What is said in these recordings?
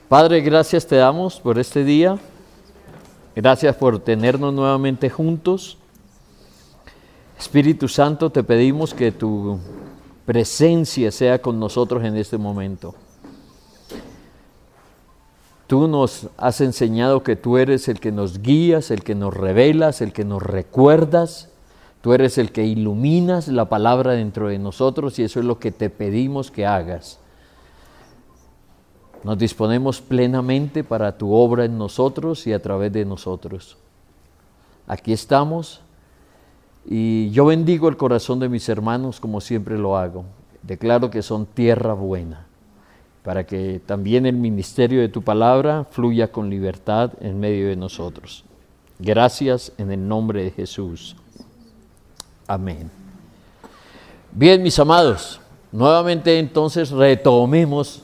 Padre, gracias te damos por este día. Gracias por tenernos nuevamente juntos. Espíritu Santo, te pedimos que tu presencia sea con nosotros en este momento. Tú nos has enseñado que tú eres el que nos guías, el que nos revelas, el que nos recuerdas. Tú eres el que iluminas la palabra dentro de nosotros y eso es lo que te pedimos que hagas. Nos disponemos plenamente para tu obra en nosotros y a través de nosotros. Aquí estamos y yo bendigo el corazón de mis hermanos como siempre lo hago. Declaro que son tierra buena, para que también el ministerio de tu palabra fluya con libertad en medio de nosotros. Gracias en el nombre de Jesús. Amén. Bien, mis amados, nuevamente entonces retomemos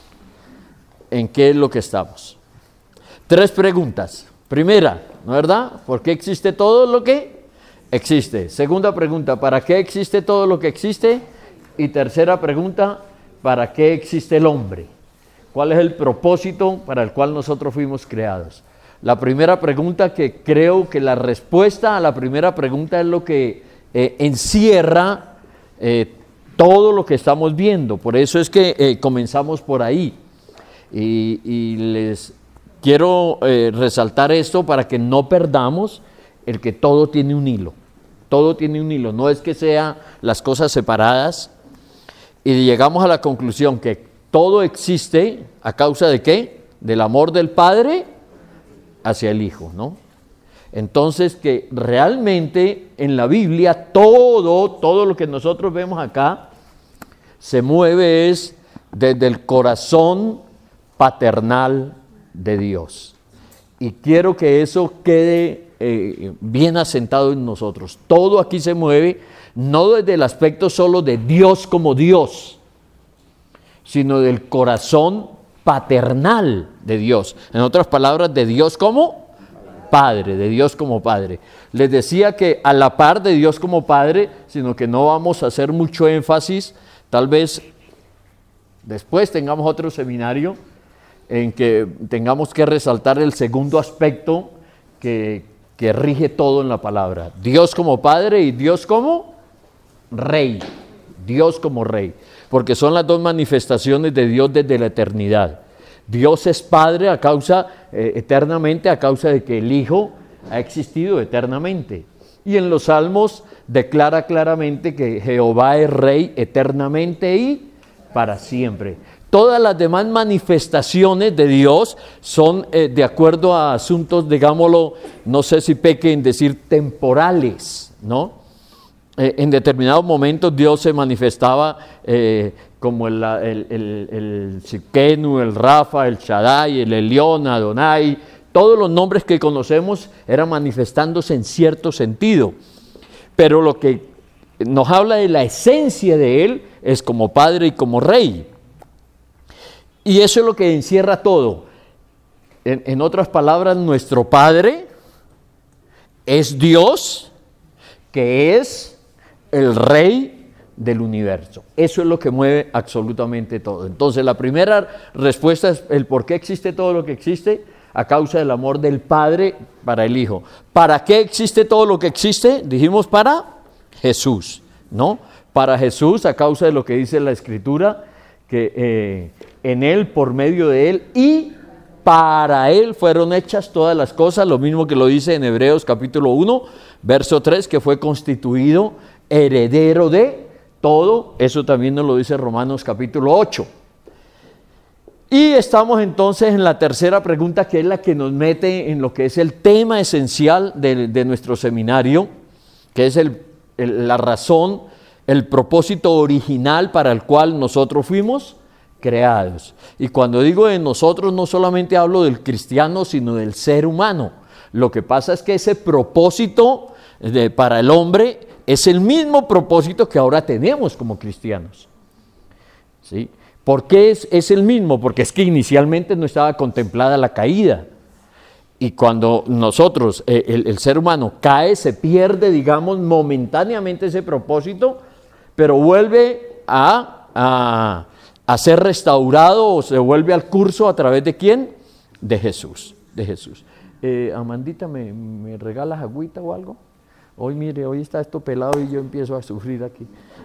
en qué es lo que estamos. 3 preguntas. Primera, ¿no es verdad? ¿Por qué existe todo lo que existe? Segunda pregunta, ¿para qué existe todo lo que existe? Y tercera pregunta, ¿para qué existe el hombre? ¿Cuál es el propósito para el cual nosotros fuimos creados? La primera pregunta, que creo que la respuesta a la primera pregunta es lo que encierra todo lo que estamos viendo. Por eso es que comenzamos por ahí. Y les quiero resaltar esto para que no perdamos el que todo tiene un hilo. Todo tiene un hilo. No es que sean las cosas separadas. Y llegamos a la conclusión que todo existe a causa de ¿qué? Del amor del Padre hacia el Hijo, ¿no? Entonces que realmente en la Biblia todo lo que nosotros vemos acá se mueve es desde el corazón paternal de Dios. Y quiero que eso quede bien asentado en nosotros. Todo aquí se mueve no desde el aspecto solo de Dios como Dios, sino del corazón paternal de Dios. En otras palabras, de Dios como Padre, de Dios como Padre. Les decía que a la par de Dios como Padre, sino que no vamos a hacer mucho énfasis, tal vez después tengamos otro seminario en que tengamos que resaltar el segundo aspecto que rige todo en la palabra. Dios como Padre y Dios como Rey. Dios como Rey. Porque son las dos manifestaciones de Dios desde la eternidad. Dios es Padre eternamente a causa de que el Hijo ha existido eternamente. Y en los Salmos declara claramente que Jehová es Rey eternamente y para siempre. Todas las demás manifestaciones de Dios son de acuerdo a asuntos, digámoslo, no sé si peque en decir temporales, ¿no? En determinados momentos Dios se manifestaba como el Tsidkenu, el Rafa, el Shaddai, el Elión, Adonai. Todos los nombres que conocemos eran manifestándose en cierto sentido. Pero lo que nos habla de la esencia de Él es como Padre y como Rey. Y eso es lo que encierra todo. En otras palabras, nuestro Padre es Dios, que es el Rey del universo. Eso es lo que mueve absolutamente todo. Entonces, la primera respuesta es el por qué existe todo lo que existe, a causa del amor del Padre para el Hijo. ¿Para qué existe todo lo que existe? Dijimos para Jesús, ¿no? Para Jesús, a causa de lo que dice la Escritura, que en Él, por medio de Él y para Él fueron hechas todas las cosas, lo mismo que lo dice en Hebreos capítulo 1, verso 3, que fue constituido heredero de todo. Eso también nos lo dice Romanos capítulo 8. Y estamos entonces en la tercera pregunta, que es la que nos mete en lo que es el tema esencial de nuestro seminario, que es la razón, el propósito original para el cual nosotros fuimos creados. Y cuando digo de nosotros, no solamente hablo del cristiano, sino del ser humano. Lo que pasa es que ese propósito para el hombre es el mismo propósito que ahora tenemos como cristianos. ¿Sí? ¿Por qué es el mismo? Porque es que inicialmente no estaba contemplada la caída. Y cuando nosotros, el ser humano cae, se pierde, digamos, momentáneamente ese propósito, pero vuelve a a ser restaurado o se vuelve al curso a través de ¿quién? De Jesús. Amandita, ¿me regalas agüita o algo? Hoy mire, hoy está esto pelado y yo empiezo a sufrir aquí.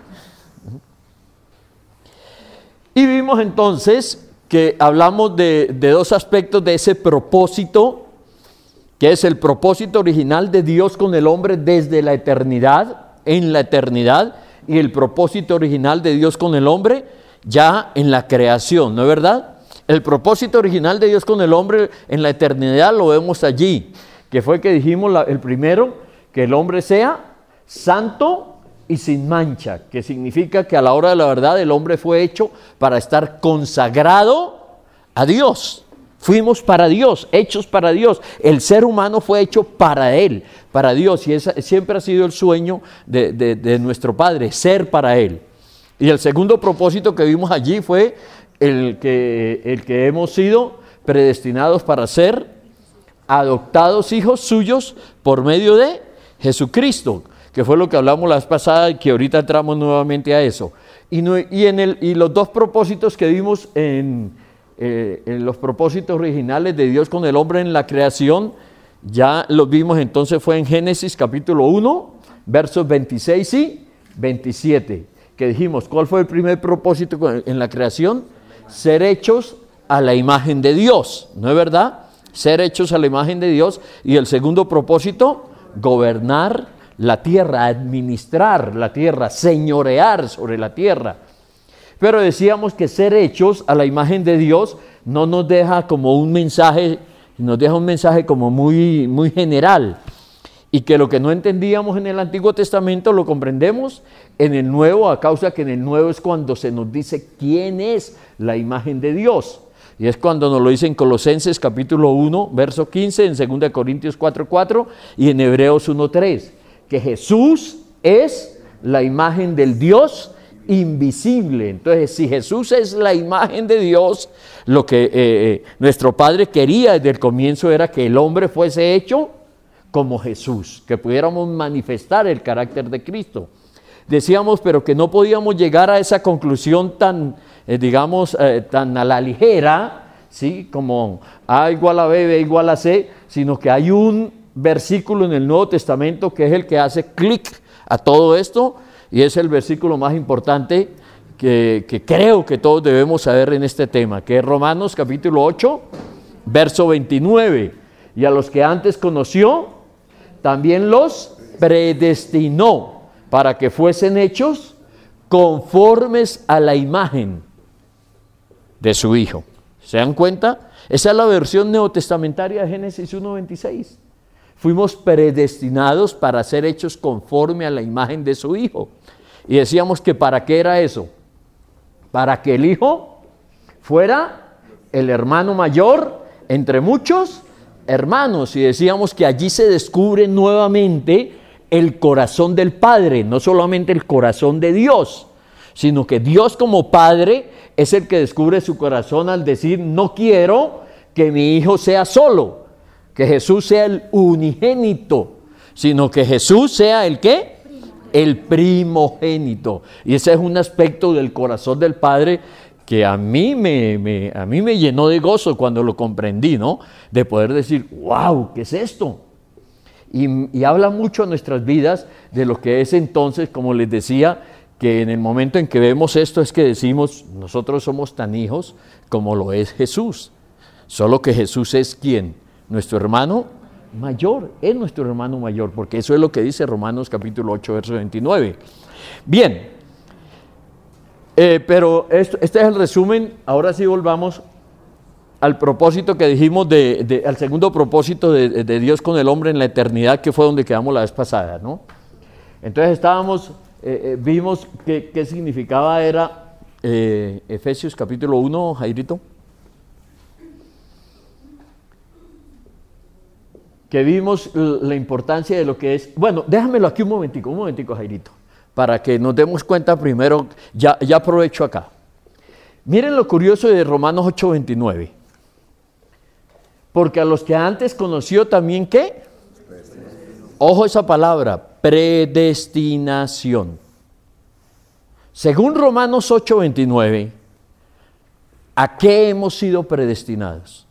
Y vimos entonces que hablamos de dos aspectos de ese propósito, que es el propósito original de Dios con el hombre desde la eternidad, en la eternidad, y el propósito original de Dios con el hombre ya en la creación, ¿no es verdad? El propósito original de Dios con el hombre en la eternidad lo vemos allí, que fue que dijimos el primero, que el hombre sea santo y sin mancha, que significa que a la hora de la verdad el hombre fue hecho para estar consagrado a Dios. Fuimos para Dios, hechos para Dios. El ser humano fue hecho para Él, para Dios, y ese siempre ha sido el sueño de nuestro Padre, ser para Él. Y el segundo propósito que vimos allí fue el que hemos sido predestinados para ser adoptados hijos suyos por medio de Jesucristo, que fue lo que hablamos la vez pasada y que ahorita entramos nuevamente a eso. Y los dos propósitos que vimos en los propósitos originales de Dios con el hombre en la creación, ya los vimos entonces, fue en Génesis capítulo 1, versos 26 y 27, que dijimos, ¿cuál fue el primer propósito en la creación? Ser hechos a la imagen de Dios, ¿no es verdad? Ser hechos a la imagen de Dios. Y el segundo propósito, gobernar la tierra, administrar la tierra, señorear sobre la tierra. Pero decíamos que ser hechos a la imagen de Dios no nos deja como un mensaje, nos deja un mensaje como muy, muy general. Y que lo que no entendíamos en el Antiguo Testamento lo comprendemos en el Nuevo, a causa que en el Nuevo es cuando se nos dice quién es la imagen de Dios. Y es cuando nos lo dice en Colosenses capítulo 1, verso 15, en 2 Corintios 4:4 y en Hebreos 1:3, que Jesús es la imagen del Dios invisible. Entonces, si Jesús es la imagen de Dios, lo que nuestro Padre quería desde el comienzo era que el hombre fuese hecho como Jesús, que pudiéramos manifestar el carácter de Cristo. Decíamos, pero que no podíamos llegar a esa conclusión tan, tan a la ligera, ¿sí? Como A igual a B, B igual a C, sino que hay un versículo en el Nuevo Testamento que es el que hace clic a todo esto, y es el versículo más importante que creo que todos debemos saber en este tema, que es Romanos capítulo 8, verso 29. Y a los que antes conoció, también los predestinó para que fuesen hechos conformes a la imagen de su Hijo. ¿Se dan cuenta? Esa es la versión neotestamentaria de Génesis 1:26. Fuimos predestinados para ser hechos conforme a la imagen de su Hijo. Y decíamos que ¿para qué era eso? Para que el Hijo fuera el hermano mayor entre muchos hermanos. Y decíamos que allí se descubre nuevamente el corazón del Padre, no solamente el corazón de Dios, sino que Dios como Padre es el que descubre su corazón al decir, no quiero que mi Hijo sea solo, que Jesús sea el unigénito, sino que Jesús sea el ¿qué? El primogénito. Y ese es un aspecto del corazón del Padre que a mí me llenó de gozo cuando lo comprendí, ¿no? De poder decir, wow, ¿qué es esto? Y habla mucho a nuestras vidas de lo que es entonces, como les decía, que en el momento en que vemos esto es que decimos, nosotros somos tan hijos como lo es Jesús. Solo que Jesús es ¿quién? Nuestro hermano mayor, es nuestro hermano mayor, porque eso es lo que dice Romanos capítulo 8, verso 29. Bien, pero este es el resumen. Ahora sí volvamos al propósito que dijimos, al segundo propósito de Dios con el hombre en la eternidad, que fue donde quedamos la vez pasada, ¿no? Entonces vimos qué significaba era Efesios capítulo 1, Jairito. Que vimos la importancia de lo que es. Bueno, déjamelo aquí un momentico, Jairito, para que nos demos cuenta primero, ya aprovecho acá. Miren lo curioso de Romanos 8:29. Porque a los que antes conoció también, ¿qué? Ojo esa palabra, predestinación. Según Romanos 8:29, ¿A qué hemos sido predestinados?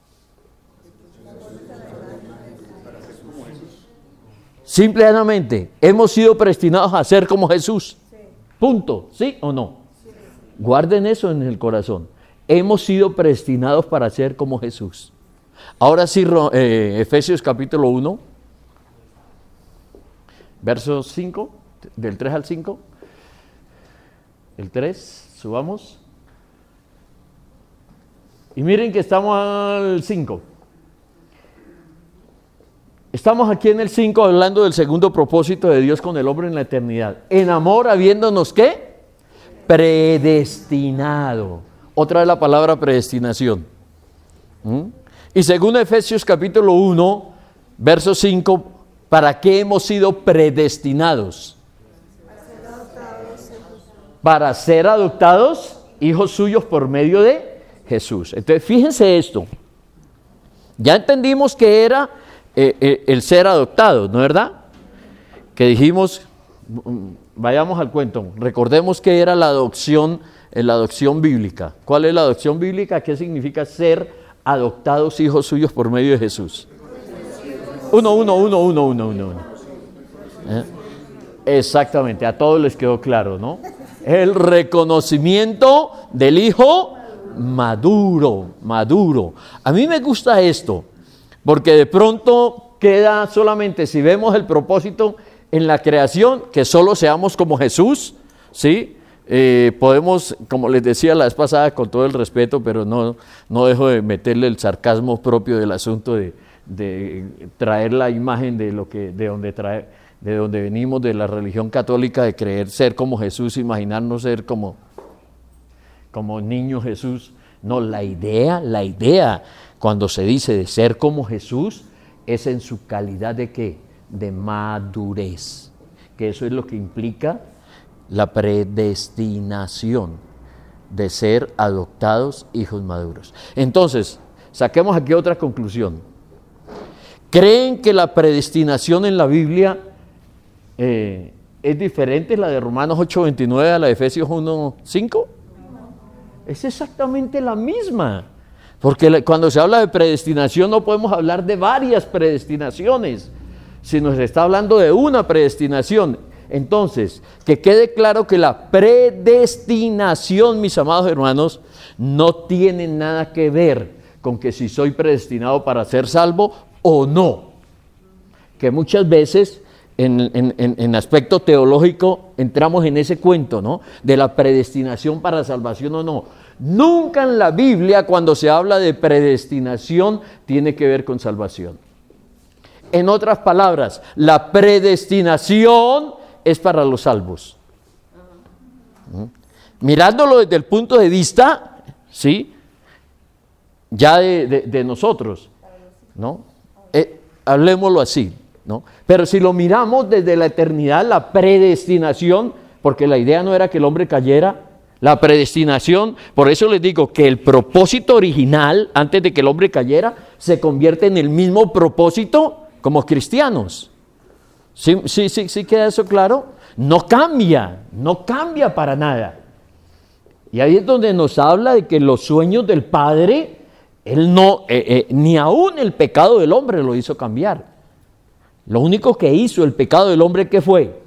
Simplemente, hemos sido predestinados a ser como Jesús. Punto. ¿Sí o no? Guarden eso en el corazón. Hemos sido predestinados para ser como Jesús. Ahora sí, Efesios capítulo 1, versos 5, del 3 al 5. El 3, subamos. Y miren que estamos al 5. Estamos aquí en el 5 hablando del segundo propósito de Dios con el hombre en la eternidad. En amor, habiéndonos, ¿qué? Predestinado. Otra vez la palabra predestinación. Y según Efesios capítulo 1, verso 5, ¿para qué hemos sido predestinados? Para ser adoptados hijos suyos por medio de Jesús. Entonces, fíjense esto. Ya entendimos que era el ser adoptado, ¿no es verdad? Que dijimos, vayamos al cuento, recordemos que era la adopción bíblica. ¿Cuál es la adopción bíblica? ¿Qué significa ser adoptados hijos suyos por medio de Jesús? Uno. Exactamente, a todos les quedó claro, ¿no? El reconocimiento del hijo maduro. A mí me gusta esto, porque de pronto queda solamente, si vemos el propósito en la creación, que solo seamos como Jesús, ¿sí? Podemos, como les decía la vez pasada, con todo el respeto, pero no dejo de meterle el sarcasmo propio del asunto de traer la imagen de donde venimos, de la religión católica, de creer ser como Jesús, imaginarnos ser como niño Jesús. No, la idea cuando se dice de ser como Jesús es en su calidad de ¿qué? De madurez, que eso es lo que implica la predestinación de ser adoptados hijos maduros. Entonces, saquemos aquí otra conclusión. ¿Creen que la predestinación en la Biblia es diferente la de Romanos 8:29 a la de Efesios 1:5? Es exactamente la misma, porque cuando se habla de predestinación no podemos hablar de varias predestinaciones, sino se está hablando de una predestinación. Entonces, que quede claro que la predestinación, mis amados hermanos, no tiene nada que ver con que si soy predestinado para ser salvo o no, que muchas veces en aspecto teológico entramos en ese cuento, ¿no? De la predestinación para salvación o no. Nunca en la Biblia cuando se habla de predestinación tiene que ver con salvación. En otras palabras, la predestinación es para los salvos. Mirándolo desde el punto de vista, ¿sí? Ya de nosotros, ¿no? Hablemoslo así, ¿no? Pero si lo miramos desde la eternidad, la predestinación, porque la idea no era que el hombre cayera, la predestinación, por eso les digo que el propósito original, antes de que el hombre cayera, se convierte en el mismo propósito como cristianos. ¿Sí queda eso claro? No cambia para nada. Y ahí es donde nos habla de que los sueños del Padre, Él no, ni aún el pecado del hombre lo hizo cambiar. Lo único que hizo el pecado del hombre, ¿qué fue?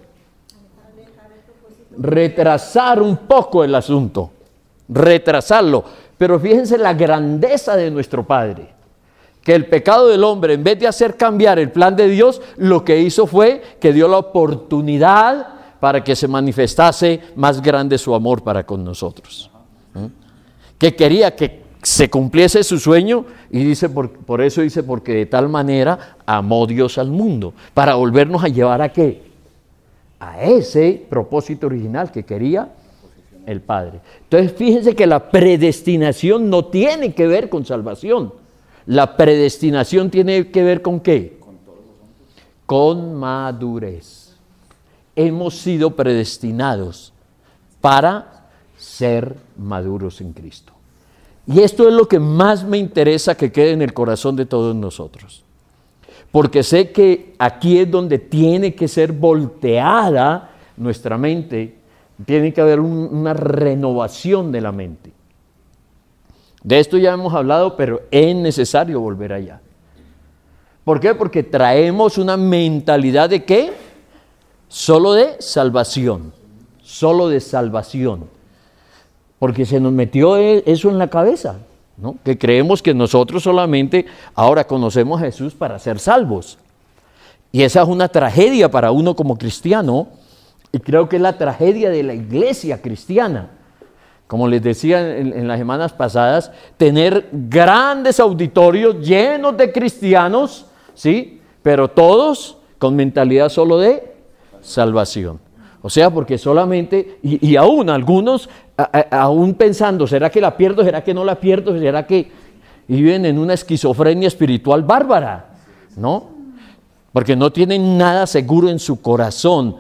Retrasar un poco el asunto, retrasarlo. Pero fíjense la grandeza de nuestro Padre, que el pecado del hombre, en vez de hacer cambiar el plan de Dios, lo que hizo fue que dio la oportunidad para que se manifestase más grande su amor para con nosotros. Que quería que se cumpliese su sueño, y dice por eso dice, porque de tal manera amó Dios al mundo, para volvernos a llevar ¿a qué? A ese propósito original que quería el Padre. Entonces fíjense que la predestinación no tiene que ver con salvación. La predestinación tiene que ver ¿con qué? Con madurez. Hemos sido predestinados para ser maduros en Cristo. Y esto es lo que más me interesa que quede en el corazón de todos nosotros. Porque sé que aquí es donde tiene que ser volteada nuestra mente, tiene que haber una renovación de la mente. De esto ya hemos hablado, pero es necesario volver allá. ¿Por qué? Porque traemos una mentalidad de ¿qué? Solo de salvación. Solo de salvación. Porque se nos metió eso en la cabeza, ¿no? Que creemos que nosotros solamente ahora conocemos a Jesús para ser salvos. Y esa es una tragedia para uno como cristiano, y creo que es la tragedia de la iglesia cristiana. Como les decía en las semanas pasadas, tener grandes auditorios llenos de cristianos, ¿sí? Pero todos con mentalidad solo de salvación. O sea, porque solamente, y aún algunos, aún pensando, ¿será que la pierdo? ¿Será que no la pierdo? ¿Será que viven en una esquizofrenia espiritual bárbara? ¿No? Porque no tienen nada seguro en su corazón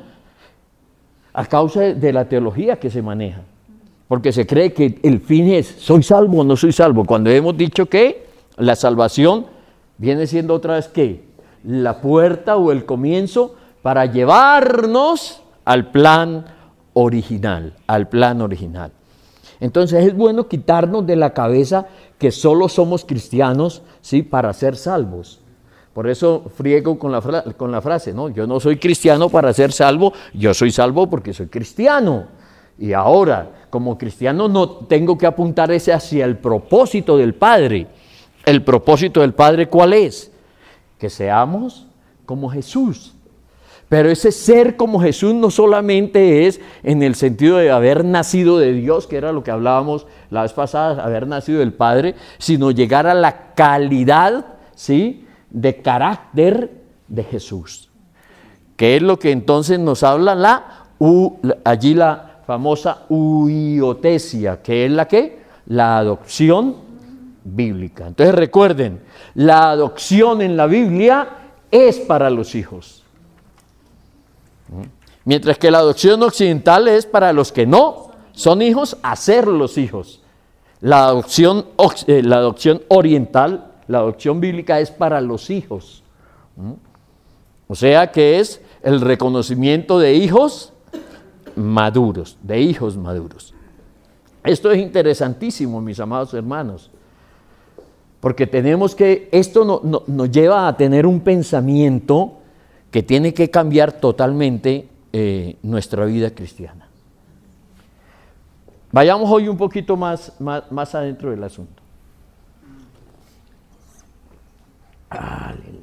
a causa de la teología que se maneja. Porque se cree que el fin es, ¿soy salvo o no soy salvo? Cuando hemos dicho que la salvación viene siendo otra vez, ¿qué? La puerta o el comienzo para llevarnos al plan original, Entonces es bueno quitarnos de la cabeza que solo somos cristianos, ¿sí? Para ser salvos. Por eso friego con la frase, ¿no? Yo no soy cristiano para ser salvo, yo soy salvo porque soy cristiano. Y ahora, como cristiano, no tengo que apuntar ese hacia el propósito del Padre. ¿El propósito del Padre cuál es? Que seamos como Jesús. Pero ese ser como Jesús no solamente es en el sentido de haber nacido de Dios, que era lo que hablábamos la vez pasada, haber nacido del Padre, sino llegar a la calidad, ¿sí?, de carácter de Jesús. Que es lo que entonces nos habla allí la famosa huiotesia, que es la ¿qué? La adopción bíblica. Entonces recuerden, la adopción en la Biblia es para los hijos. Mientras que la adopción occidental es para los que no son hijos, hacerlos hijos. La adopción oriental, la adopción bíblica es para los hijos. O sea que es el reconocimiento de hijos maduros, Esto es interesantísimo, mis amados hermanos, porque esto nos lleva a tener un pensamiento que tiene que cambiar totalmente nuestra vida cristiana. Vayamos hoy un poquito más adentro del asunto. Aleluya.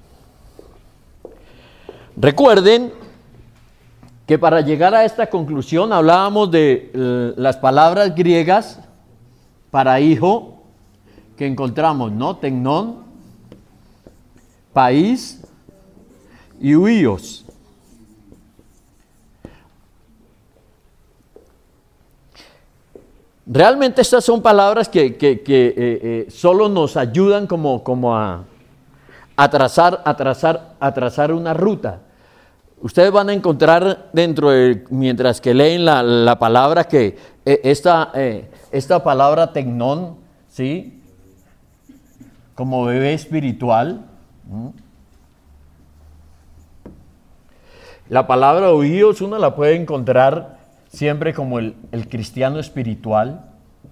Recuerden que para llegar a esta conclusión hablábamos de las palabras griegas para hijo que encontramos, ¿no? Tecnón, país y huíos. Realmente estas son palabras que solo nos ayudan como a trazar una ruta. Ustedes van a encontrar mientras que leen la palabra, que esta palabra tecnón, ¿sí?, como bebé espiritual. La palabra huíos uno la puede encontrar siempre como el cristiano espiritual.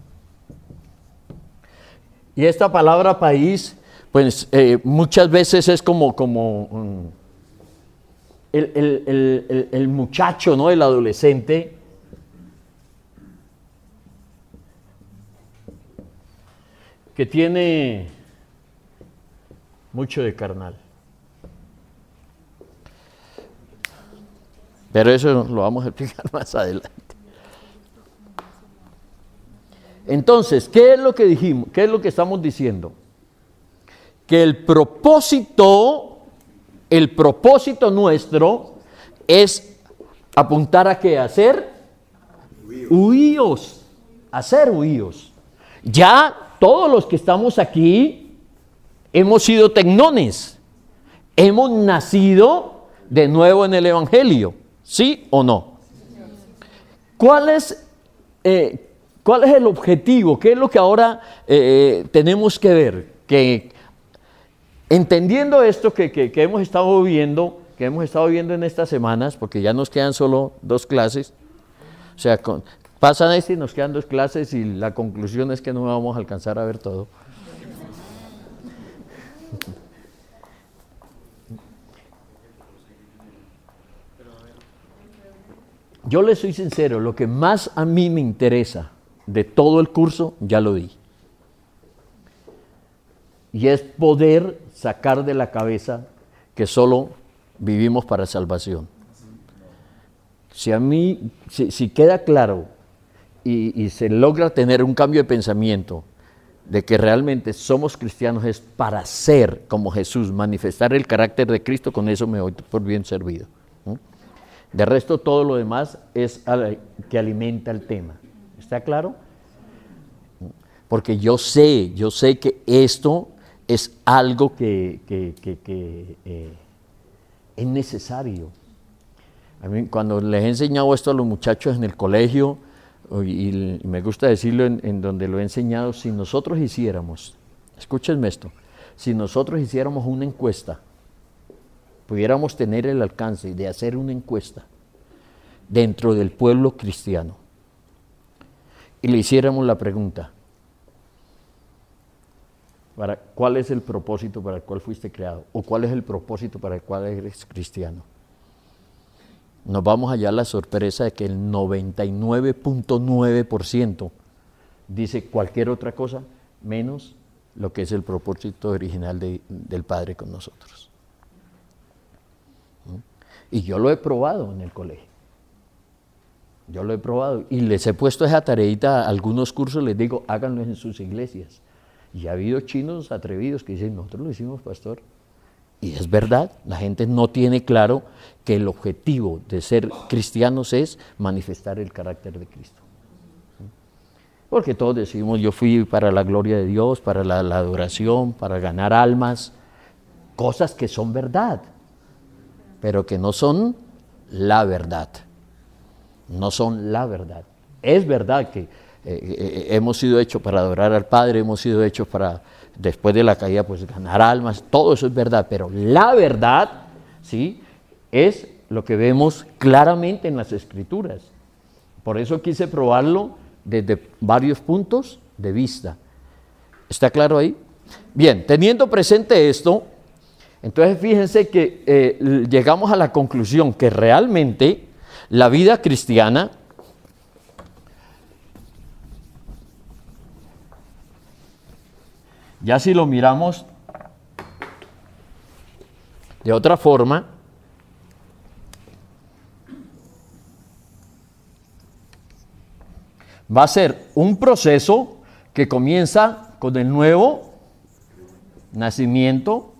Y esta palabra país, pues muchas veces es como el muchacho, ¿no?, el adolescente, que tiene mucho de carnal. Pero eso lo vamos a explicar más adelante. Entonces, ¿qué es lo que dijimos? ¿Qué es lo que estamos diciendo? Que el propósito nuestro es apuntar a qué, hacer huíos. Ya todos los que estamos aquí hemos sido tecnones, hemos nacido de nuevo en el Evangelio, ¿sí o no? ¿Cuál es el objetivo? ¿Qué es lo que ahora tenemos que ver? Que entendiendo esto que hemos estado viendo en estas semanas, porque ya nos quedan solo 2 clases, o sea, Pasan y nos quedan 2 clases y la conclusión es que no vamos a alcanzar a ver todo. Yo le soy sincero, lo que más a mí me interesa de todo el curso, ya lo di. Y es poder sacar de la cabeza que solo vivimos para salvación. Si queda claro y se logra tener un cambio de pensamiento de que realmente somos cristianos es para ser como Jesús, manifestar el carácter de Cristo, con eso me doy por bien servido. De resto, todo lo demás es que alimenta el tema. ¿Está claro? Porque yo sé que esto es algo que es necesario. A mí, cuando les he enseñado esto a los muchachos en el colegio, y me gusta decirlo en donde lo he enseñado, si nosotros hiciéramos, escúchenme esto, si nosotros hiciéramos una encuesta, pudiéramos tener el alcance de hacer una encuesta dentro del pueblo cristiano y le hiciéramos la pregunta, ¿cuál es el propósito para el cual fuiste creado? ¿O cuál es el propósito para el cual eres cristiano? Nos vamos a hallar la sorpresa de que el 99.9% dice cualquier otra cosa menos lo que es el propósito original del Padre con nosotros. Y yo lo he probado en el colegio. Yo lo he probado y les he puesto esa tareita a algunos cursos, les digo, háganlo en sus iglesias. Y ha habido chinos atrevidos que dicen, nosotros lo hicimos, pastor. Y es verdad, la gente no tiene claro que el objetivo de ser cristianos es manifestar el carácter de Cristo. Porque todos decimos, yo fui para la gloria de Dios, para la adoración, para ganar almas, cosas que son verdad, pero que no son la verdad. No son la verdad. Es verdad que hemos sido hechos para adorar al Padre, hemos sido hechos para, después de la caída, pues ganar almas, todo eso es verdad, pero la verdad, ¿sí?, es lo que vemos claramente en las Escrituras. Por eso quise probarlo desde varios puntos de vista. ¿Está claro ahí? Bien, teniendo presente esto, entonces fíjense que llegamos a la conclusión que realmente la vida cristiana ya si lo miramos de otra forma, va a ser un proceso que comienza con el nuevo nacimiento,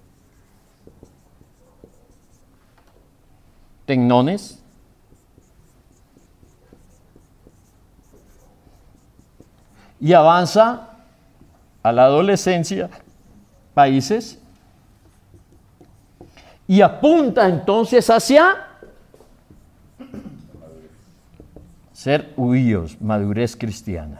tecnones, y avanza a la adolescencia, países, y apunta entonces hacia ser huíos, madurez cristiana.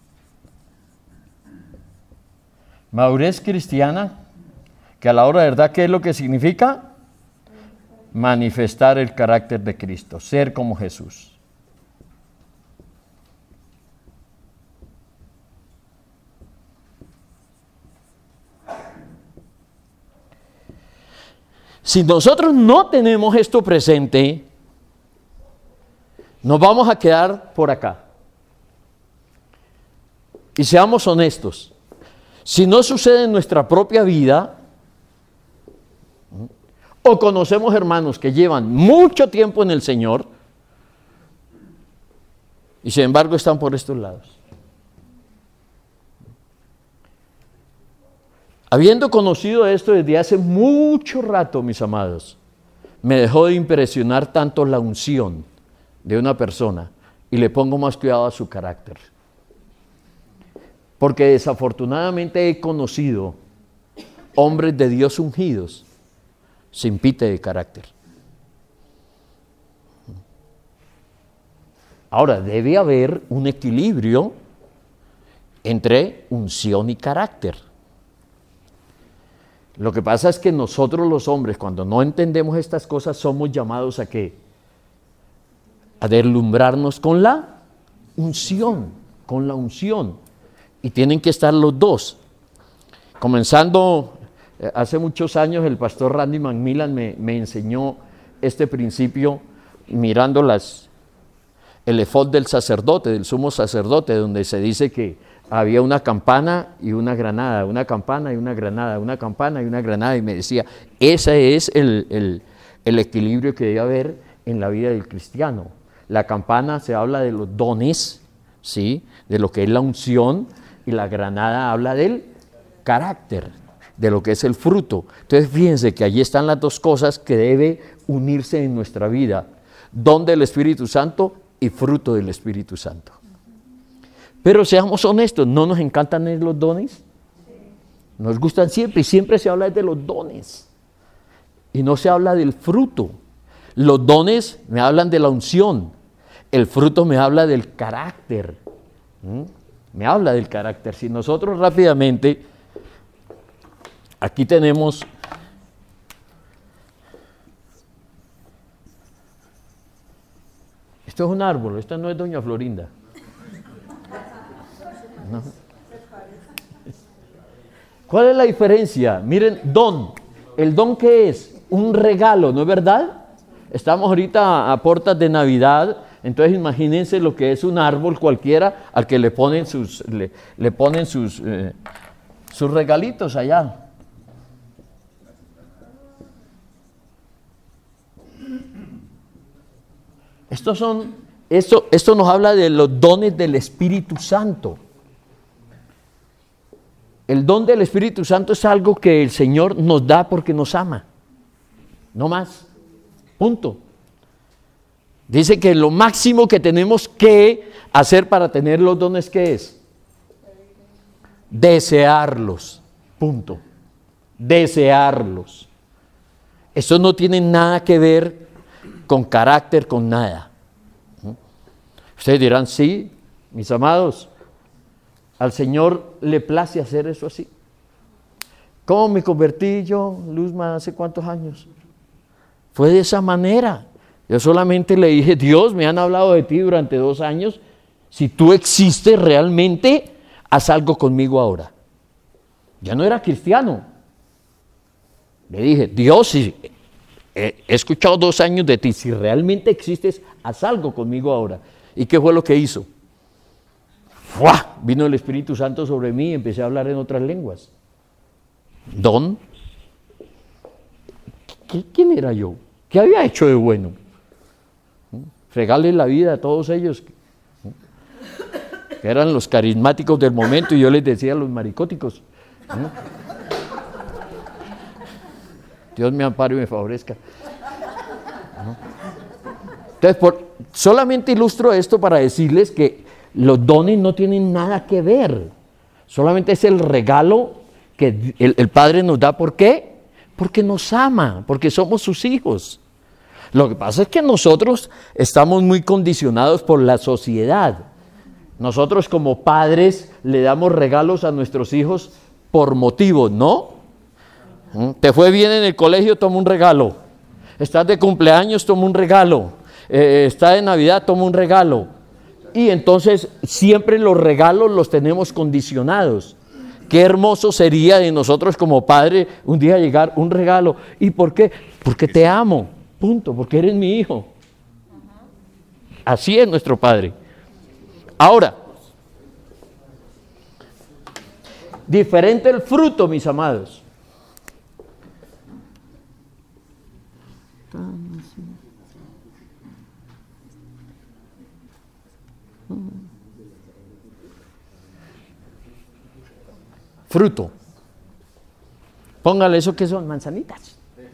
Madurez cristiana, que a la hora de verdad, ¿qué es lo que significa? Manifestar el carácter de Cristo, ser como Jesús. Si nosotros no tenemos esto presente, nos vamos a quedar por acá. Y seamos honestos, si no sucede en nuestra propia vida, o conocemos hermanos que llevan mucho tiempo en el Señor, y sin embargo están por estos lados. Habiendo conocido esto desde hace mucho rato, mis amados, me dejó de impresionar tanto la unción de una persona y le pongo más cuidado a su carácter. Porque desafortunadamente he conocido hombres de Dios ungidos sin pite de carácter. Ahora, debe haber un equilibrio entre unción y carácter. Lo que pasa es que nosotros los hombres, cuando no entendemos estas cosas, somos llamados a ¿qué? A deslumbrarnos con la unción, con la unción. Y tienen que estar los dos. Comenzando, hace muchos años el pastor Randy McMillan me enseñó este principio mirando el efod del sacerdote, del sumo sacerdote, donde se dice que había una campana y una granada, una campana y una granada, una campana y una granada, y me decía, ese es el equilibrio que debe haber en la vida del cristiano. La campana se habla de los dones, ¿sí?, de lo que es la unción, y la granada habla del carácter, de lo que es el fruto. Entonces fíjense que allí están las dos cosas que debe unirse en nuestra vida: don del Espíritu Santo y fruto del Espíritu Santo. Pero seamos honestos, ¿no nos encantan los dones? Nos gustan siempre, y siempre se habla de los dones y no se habla del fruto. Los dones me hablan de la unción, el fruto me habla del carácter. Me habla del carácter. Si nosotros rápidamente, aquí tenemos esto es un árbol, esta no es doña Florinda. No. ¿Cuál es la diferencia? Miren, don. ¿El don qué es? Un regalo, ¿no es verdad? Estamos ahorita a puertas de Navidad, entonces imagínense lo que es un árbol cualquiera al que le ponen sus regalitos allá. Esto nos habla de los dones del Espíritu Santo. El don del Espíritu Santo es algo que el Señor nos da porque nos ama. No más. Punto. Dice que lo máximo que tenemos que hacer para tener los dones, ¿qué es? Desearlos. Punto. Desearlos. Eso no tiene nada que ver con carácter, con nada. Ustedes dirán, sí, mis amados, al Señor le place hacer eso así. ¿Cómo me convertí yo, Luzma, hace cuántos años? Fue de esa manera. Yo solamente le dije, Dios, me han hablado de ti durante 2 años, si tú existes realmente, haz algo conmigo ahora. Ya no era cristiano. Le dije, Dios, si he escuchado 2 años de ti, si realmente existes, haz algo conmigo ahora. ¿Y qué fue lo que hizo? ¡Fua! Vino el Espíritu Santo sobre mí y empecé a hablar en otras lenguas. ¿Don? ¿Quién era yo? ¿Qué había hecho de bueno? Fregarle la vida a todos ellos, que eran los carismáticos del momento, y yo les decía a los maricóticos. Dios me ampare y me favorezca. Entonces, solamente ilustro esto para decirles que los dones no tienen nada que ver. Solamente es el regalo que el Padre nos da. ¿Por qué? Porque nos ama, porque somos sus hijos. Lo que pasa es que nosotros estamos muy condicionados por la sociedad. Nosotros como padres le damos regalos a nuestros hijos por motivos, ¿no? Te fue bien en el colegio, toma un regalo. Estás de cumpleaños, toma un regalo. Estás de Navidad, toma un regalo. Y entonces siempre los regalos los tenemos condicionados. Qué hermoso sería de nosotros como padre un día llegar un regalo. ¿Y por qué? Porque te amo, punto, porque eres mi hijo. Así es nuestro Padre. Ahora, diferente el fruto, mis amados. Fruto. Póngale eso que son manzanitas.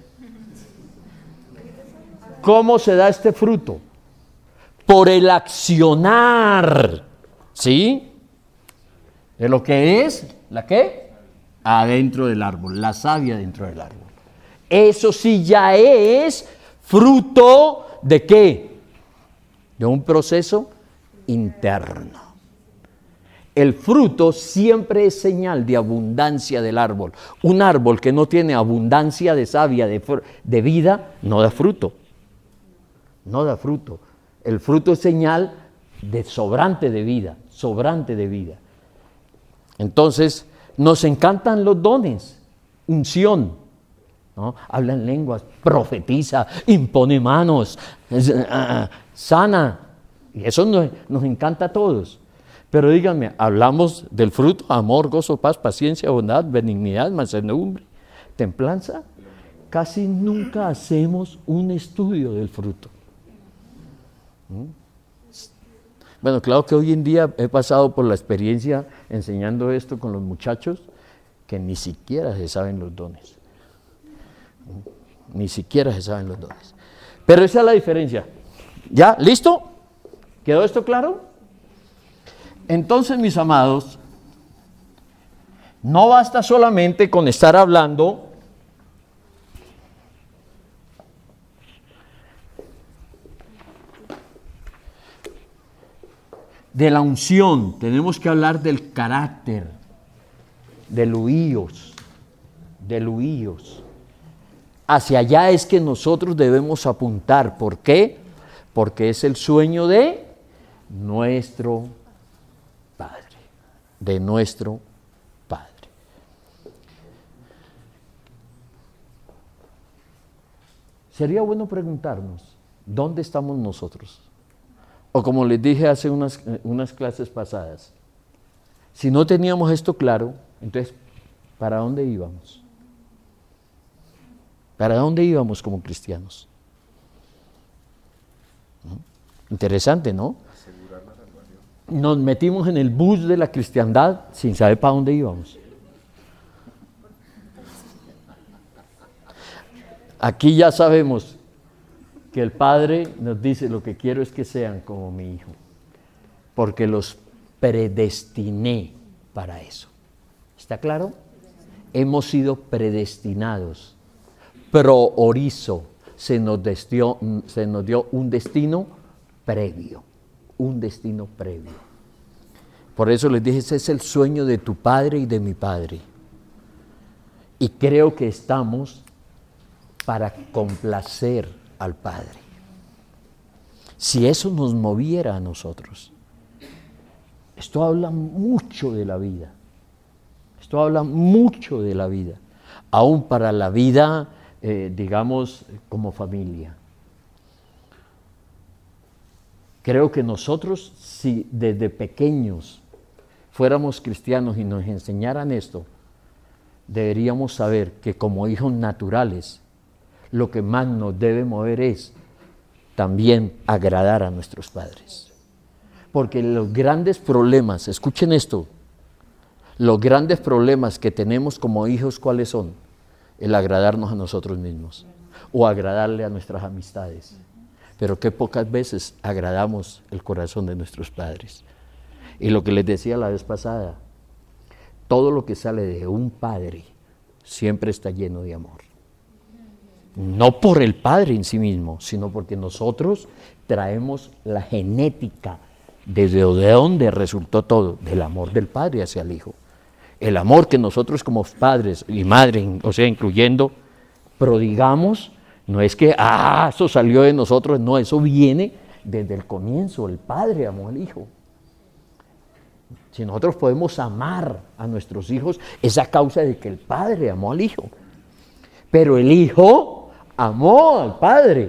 ¿Cómo se da este fruto? Por el accionar, ¿sí? De lo que es, ¿la qué? Adentro del árbol, la savia dentro del árbol. Eso sí ya es fruto ¿de qué? De un proceso interno. El fruto siempre es señal de abundancia del árbol. Un árbol que no tiene abundancia de savia, de vida, no da fruto. No da fruto. El fruto es señal de sobrante de vida, sobrante de vida. Entonces, nos encantan los dones, unción, ¿no? Habla en lenguas, profetiza, impone manos, sana, y eso nos encanta a todos. Pero díganme, hablamos del fruto, amor, gozo, paz, paciencia, bondad, benignidad, mansedumbre, templanza. Casi nunca hacemos un estudio del fruto. Bueno, claro que hoy en día he pasado por la experiencia enseñando esto con los muchachos que ni siquiera se saben los dones. Ni siquiera se saben los dones. Pero esa es la diferencia. ¿Ya? ¿Listo? ¿Quedó esto claro? Entonces, mis amados, no basta solamente con estar hablando de la unción, tenemos que hablar del carácter, del huíos. Hacia allá es que nosotros debemos apuntar. ¿Por qué? Porque es el sueño de nuestro Padre, de nuestro Padre. Sería bueno preguntarnos, ¿dónde estamos nosotros? O como les dije hace unas clases pasadas, si no teníamos esto claro, entonces, ¿para dónde íbamos? ¿Para dónde íbamos como cristianos? ¿No? Interesante, ¿no? Nos metimos en el bus de la cristiandad sin saber para dónde íbamos. Aquí ya sabemos que el Padre nos dice, lo que quiero es que sean como mi Hijo, porque los predestiné para eso. ¿Está claro? Hemos sido predestinados. Pro orizo, se nos dio un destino previo. Un destino previo. Por eso les dije, ese es el sueño de tu Padre y de mi Padre. Y creo que estamos para complacer al Padre. Si eso nos moviera a nosotros. Esto habla mucho de la vida. Esto habla mucho de la vida. Aún para la vida, digamos, como familia. Creo que nosotros, si desde pequeños fuéramos cristianos y nos enseñaran esto, deberíamos saber que como hijos naturales, lo que más nos debe mover es también agradar a nuestros padres. Porque los grandes problemas, escuchen esto, los grandes problemas que tenemos como hijos, ¿cuáles son? El agradarnos a nosotros mismos o agradarle a nuestras amistades. Pero qué pocas veces agradamos el corazón de nuestros padres. Y lo que les decía la vez pasada, todo lo que sale de un padre siempre está lleno de amor. No por el padre en sí mismo, sino porque nosotros traemos la genética desde donde resultó todo, del amor del padre hacia el hijo. El amor que nosotros como padres y madres, o sea, incluyendo, prodigamos. No es que, eso salió de nosotros, no, eso viene desde el comienzo, el Padre amó al Hijo. Si nosotros podemos amar a nuestros hijos, es a causa de que el Padre amó al Hijo. Pero el Hijo amó al Padre.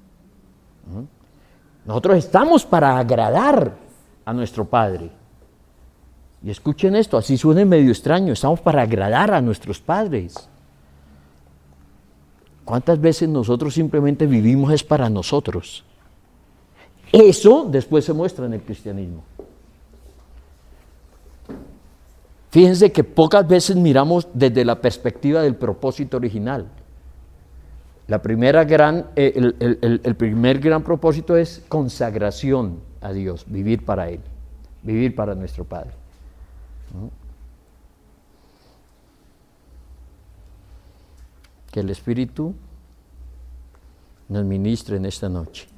Nosotros estamos para agradar a nuestro Padre. Y escuchen esto, así suena medio extraño, estamos para agradar a nuestros padres. ¿Cuántas veces nosotros simplemente vivimos es para nosotros? Eso después se muestra en el cristianismo. Fíjense que pocas veces miramos desde la perspectiva del propósito original. El primer gran propósito es consagración a Dios, vivir para Él, vivir para nuestro Padre. Que el Espíritu nos ministre en esta noche.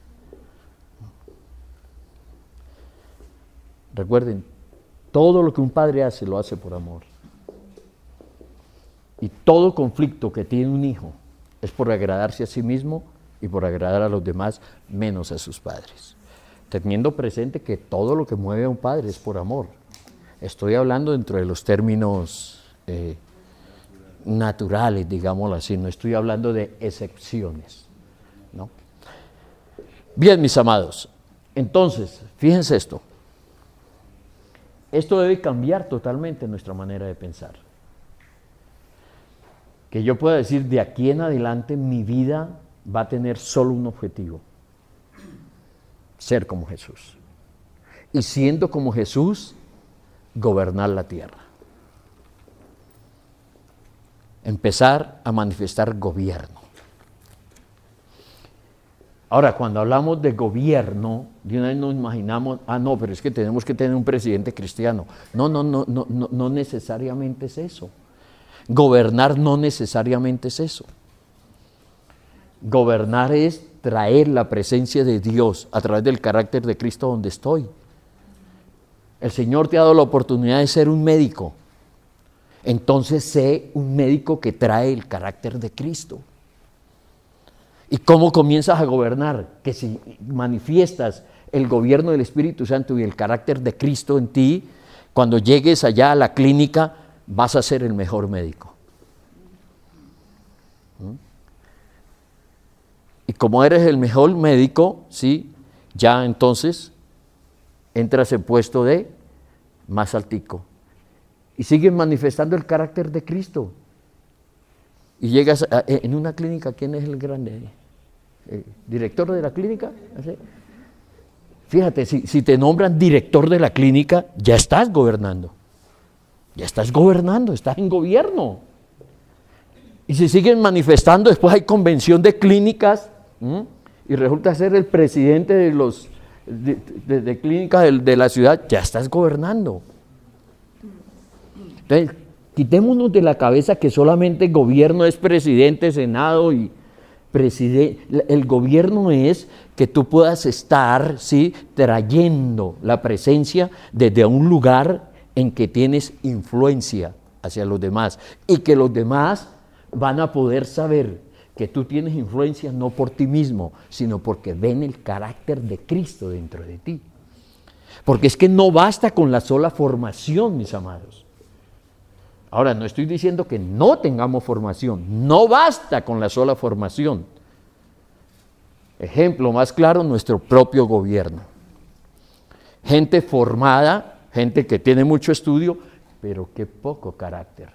Recuerden, todo lo que un padre hace, lo hace por amor. Y todo conflicto que tiene un hijo es por agradarse a sí mismo y por agradar a los demás, menos a sus padres. teniendo presente que todo lo que mueve a un padre es por amor. Estoy hablando dentro de los términos naturales, digámoslo así, no estoy hablando de excepciones, ¿no? Bien, mis amados, entonces, fíjense esto. Esto debe cambiar totalmente nuestra manera de pensar. Que yo pueda decir, de aquí en adelante mi vida va a tener solo un objetivo: ser como Jesús. Y siendo como Jesús, gobernar la tierra. Empezar a manifestar gobierno. Ahora, cuando hablamos de gobierno, de una vez nos imaginamos, no, pero es que tenemos que tener un presidente cristiano. No necesariamente es eso. Gobernar no necesariamente es eso. Gobernar es traer la presencia de Dios a través del carácter de Cristo donde estoy. El Señor te ha dado la oportunidad de ser un médico. Entonces sé un médico que trae el carácter de Cristo. ¿Y cómo comienzas a gobernar? Que si manifiestas el gobierno del Espíritu Santo y el carácter de Cristo en ti, cuando llegues allá a la clínica, vas a ser el mejor médico. Y como eres el mejor médico, ¿sí? Ya entonces entras en puesto de más altico. Y sigues manifestando el carácter de Cristo. Y llegas en una clínica, ¿quién es el grande? ¿Director de la clínica? ¿Sí? Fíjate, si te nombran director de la clínica, ya estás gobernando. Ya estás gobernando, estás en gobierno. Y si siguen manifestando, después hay convención de clínicas, y resulta ser el presidente de clínicas de la ciudad, ya estás gobernando. Entonces, quitémonos de la cabeza que solamente gobierno es presidente, senado y presidente. El gobierno es que tú puedas estar, ¿sí?, trayendo la presencia desde un lugar en que tienes influencia hacia los demás y que los demás van a poder saber que tú tienes influencia no por ti mismo, sino porque ven el carácter de Cristo dentro de ti. Porque es que no basta con la sola formación, mis amados. Ahora, no estoy diciendo que no tengamos formación, no basta con la sola formación. Ejemplo más claro, nuestro propio gobierno. Gente formada, gente que tiene mucho estudio, pero qué poco carácter.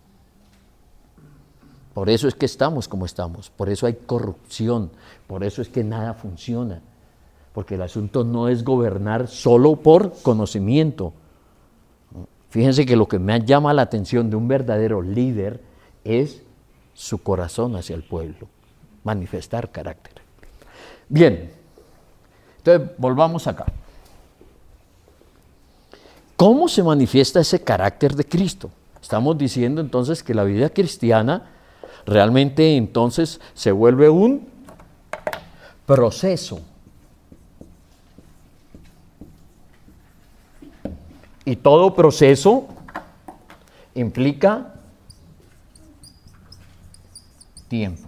Por eso es que estamos como estamos, por eso hay corrupción, por eso es que nada funciona. Porque el asunto no es gobernar solo por conocimiento. Fíjense que lo que me llama la atención de un verdadero líder es su corazón hacia el pueblo, manifestar carácter. Bien, entonces volvamos acá. ¿Cómo se manifiesta ese carácter de Cristo? Estamos diciendo entonces que la vida cristiana realmente entonces se vuelve un proceso. Y todo proceso implica tiempo.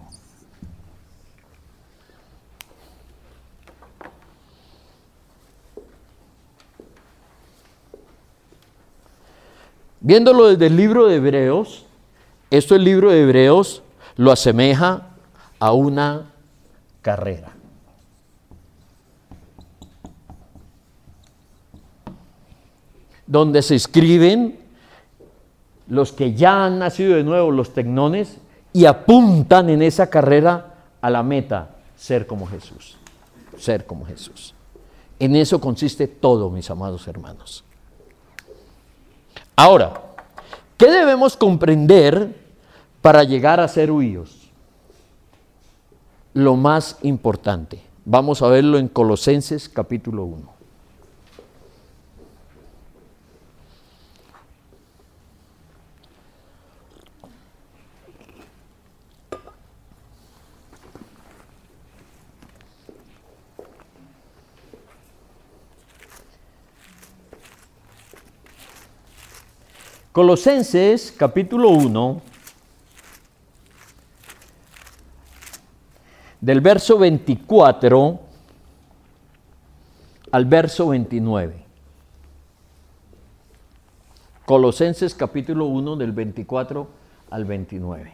Viéndolo desde el libro de Hebreos, el libro de Hebreos lo asemeja a una carrera. Donde se inscriben los que ya han nacido de nuevo, los tecnones, y apuntan en esa carrera a la meta, ser como Jesús. Ser como Jesús. En eso consiste todo, mis amados hermanos. Ahora, ¿qué debemos comprender para llegar a ser huíos? Lo más importante. Vamos a verlo en Colosenses capítulo 1. Colosenses capítulo 1, del verso 24 al verso 29. Colosenses capítulo 1 del 24 al 29.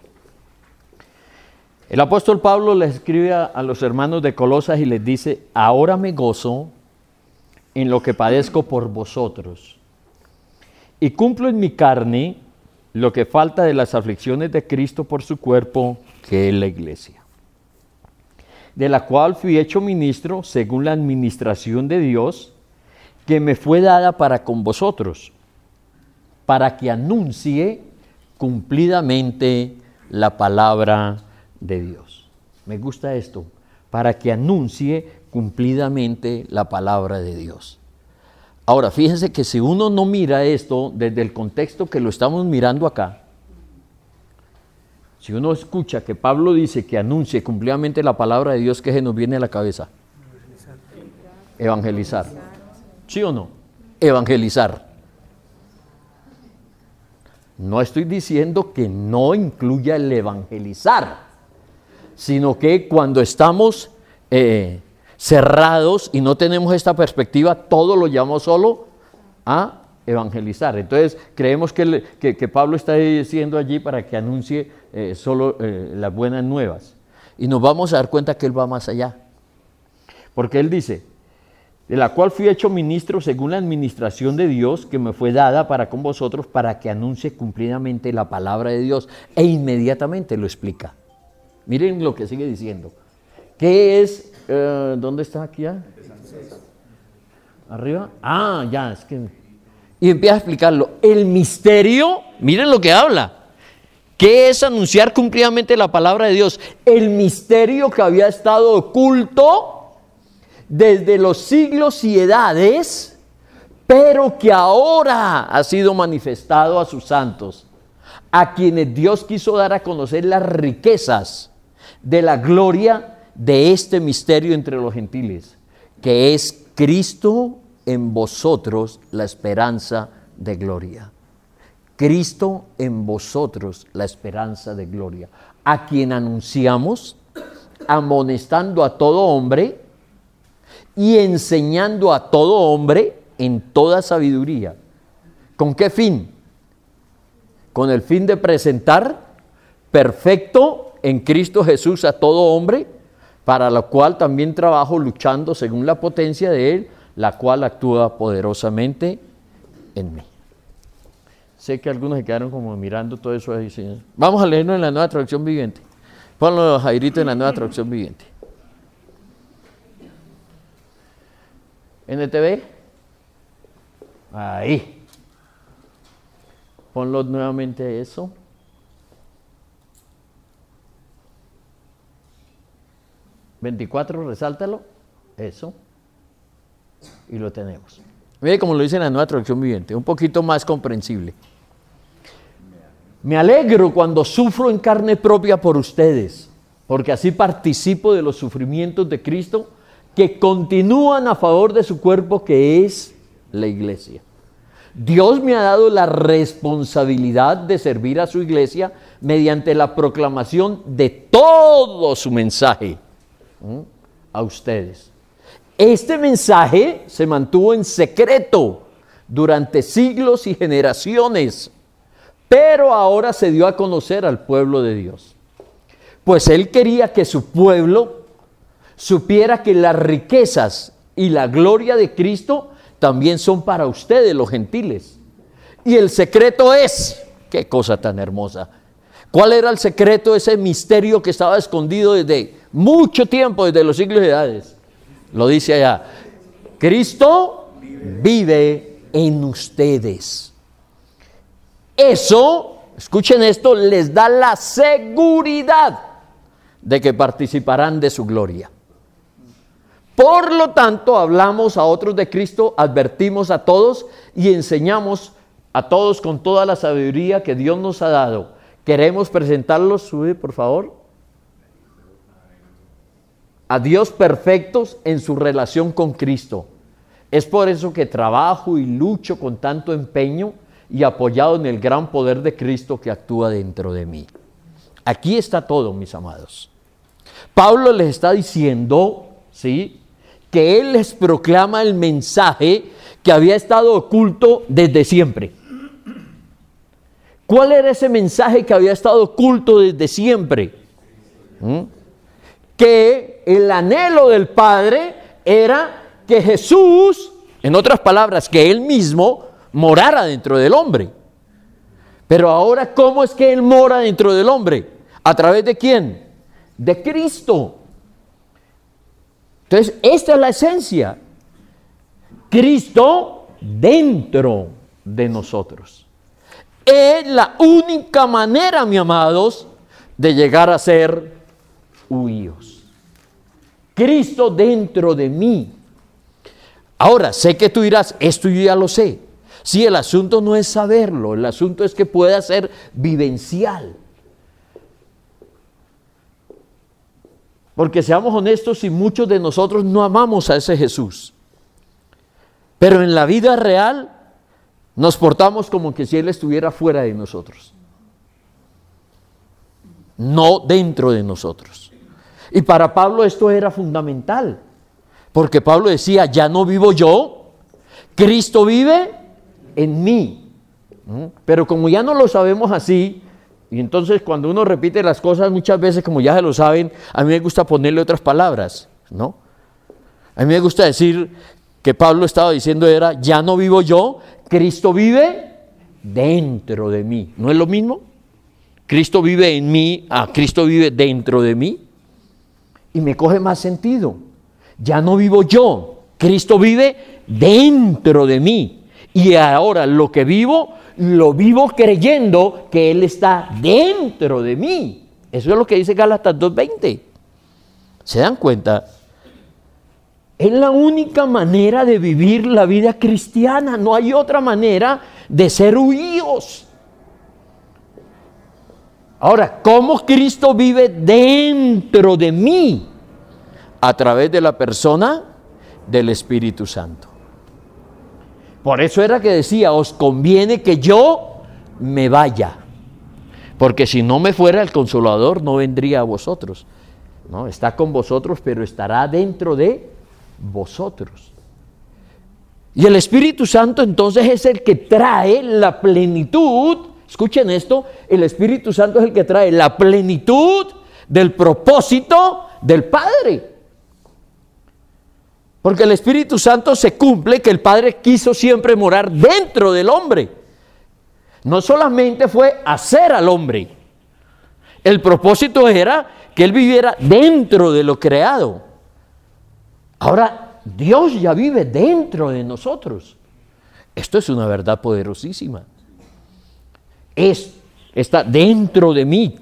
El apóstol Pablo les escribe a los hermanos de Colosas y les dice: ahora me gozo en lo que padezco por vosotros y cumplo en mi carne lo que falta de las aflicciones de Cristo por su cuerpo, que es la iglesia, de la cual fui hecho ministro según la administración de Dios que me fue dada para con vosotros, para que anuncie cumplidamente la palabra de Dios. Me gusta esto, para que anuncie cumplidamente la palabra de Dios. Ahora, fíjense que si uno no mira esto desde el contexto que lo estamos mirando acá, si uno escucha que Pablo dice que anuncie cumplidamente la palabra de Dios, ¿qué se nos viene a la cabeza? Evangelizar. ¿Sí o no? Evangelizar. No estoy diciendo que no incluya el evangelizar, sino que cuando estamos cerrados y no tenemos esta perspectiva, todo lo llamamos solo a evangelizar. Entonces creemos que Pablo está diciendo allí para que anuncie solo las buenas nuevas. Y nos vamos a dar cuenta que él va más allá. Porque él dice: de la cual fui hecho ministro según la administración de Dios que me fue dada para con vosotros, para que anuncie cumplidamente la palabra de Dios. E inmediatamente lo explica. Miren lo que sigue diciendo. ¿Qué es? ¿Dónde está aquí ya? ¿Arriba? Ya, es que... Y empieza a explicarlo. El misterio, miren lo que habla. ¿Qué es anunciar cumplidamente la palabra de Dios? El misterio que había estado oculto desde los siglos y edades, pero que ahora ha sido manifestado a sus santos, a quienes Dios quiso dar a conocer las riquezas de la gloria de este misterio entre los gentiles, que es Cristo en vosotros, la esperanza de gloria. Cristo en vosotros, la esperanza de gloria, a quien anunciamos, amonestando a todo hombre y enseñando a todo hombre en toda sabiduría. ¿Con qué fin? Con el fin de presentar perfecto en Cristo Jesús a todo hombre, para lo cual también trabajo luchando según la potencia de Él, la cual actúa poderosamente en mí. Sé que algunos se quedaron como mirando todo eso ahí. ¿Sí? Vamos a leerlo en la Nueva Traducción Viviente. Ponlo, Jairito, en la Nueva Traducción Viviente. NTV. Ahí. Ponlo nuevamente eso. ¿24? Resáltalo. Eso. Y lo tenemos. Mire cómo lo dice en la Nueva Traducción Viviente, un poquito más comprensible. Me alegro cuando sufro en carne propia por ustedes, porque así participo de los sufrimientos de Cristo que continúan a favor de su cuerpo, que es la iglesia. Dios me ha dado la responsabilidad de servir a su iglesia mediante la proclamación de todo su mensaje a ustedes. Este mensaje se mantuvo en secreto durante siglos y generaciones, pero ahora se dio a conocer al pueblo de Dios. Pues Él quería que su pueblo supiera que las riquezas y la gloria de Cristo también son para ustedes, los gentiles. Y el secreto es, qué cosa tan hermosa. ¿Cuál era el secreto, ese misterio que estaba escondido desde mucho tiempo, desde los siglos de edades? Lo dice allá: Cristo vive en ustedes. Eso, escuchen esto, les da la seguridad de que participarán de su gloria. Por lo tanto, hablamos a otros de Cristo, advertimos a todos y enseñamos a todos con toda la sabiduría que Dios nos ha dado. Queremos presentarlos, sube por favor, a Dios perfectos en su relación con Cristo. Es por eso que trabajo y lucho con tanto empeño y apoyado en el gran poder de Cristo que actúa dentro de mí. Aquí está todo, mis amados. Pablo les está diciendo, ¿sí?, que Él les proclama el mensaje que había estado oculto desde siempre. ¿Cuál era ese mensaje que había estado oculto desde siempre? Que el anhelo del Padre era que Jesús, en otras palabras, que Él mismo morara dentro del hombre. Pero ahora, ¿cómo es que Él mora dentro del hombre? ¿A través de quién? De Cristo. Entonces, esta es la esencia. Cristo dentro de nosotros. Es la única manera, mis amados, de llegar a ser huíos. Cristo dentro de mí. Ahora, sé que tú dirás, esto yo ya lo sé. Sí, el asunto no es saberlo, el asunto es que pueda ser vivencial. Porque seamos honestos, si muchos de nosotros no amamos a ese Jesús, pero en la vida real nos portamos como que si Él estuviera fuera de nosotros, no dentro de nosotros. Y para Pablo esto era fundamental, porque Pablo decía, ya no vivo yo, Cristo vive en mí. Pero como ya no lo sabemos así, y entonces cuando uno repite las cosas muchas veces como ya se lo saben, a mí me gusta ponerle otras palabras, ¿no? A mí me gusta decir que Pablo estaba diciendo era, ya no vivo yo, Cristo vive dentro de mí. ¿No es lo mismo? Cristo vive en mí, Cristo vive dentro de mí. Y me coge más sentido. Ya no vivo yo, Cristo vive dentro de mí. Y ahora lo que vivo, lo vivo creyendo que Él está dentro de mí. Eso es lo que dice Gálatas 2:20. ¿Se dan cuenta? Es la única manera de vivir la vida cristiana. No hay otra manera de ser huíos. Ahora, ¿cómo Cristo vive dentro de mí? A través de la persona del Espíritu Santo. Por eso era que decía, os conviene que yo me vaya. Porque si no me fuera, el Consolador no vendría a vosotros. No, está con vosotros, pero estará dentro de vosotros. Y el Espíritu Santo entonces es el que trae la plenitud. Escuchen esto, el Espíritu Santo es el que trae la plenitud del propósito del Padre. Porque el Espíritu Santo se cumple que el Padre quiso siempre morar dentro del hombre. No solamente fue hacer al hombre. El propósito era que Él viviera dentro de lo creado. Ahora, Dios ya vive dentro de nosotros. Esto es una verdad poderosísima. Está dentro de mí.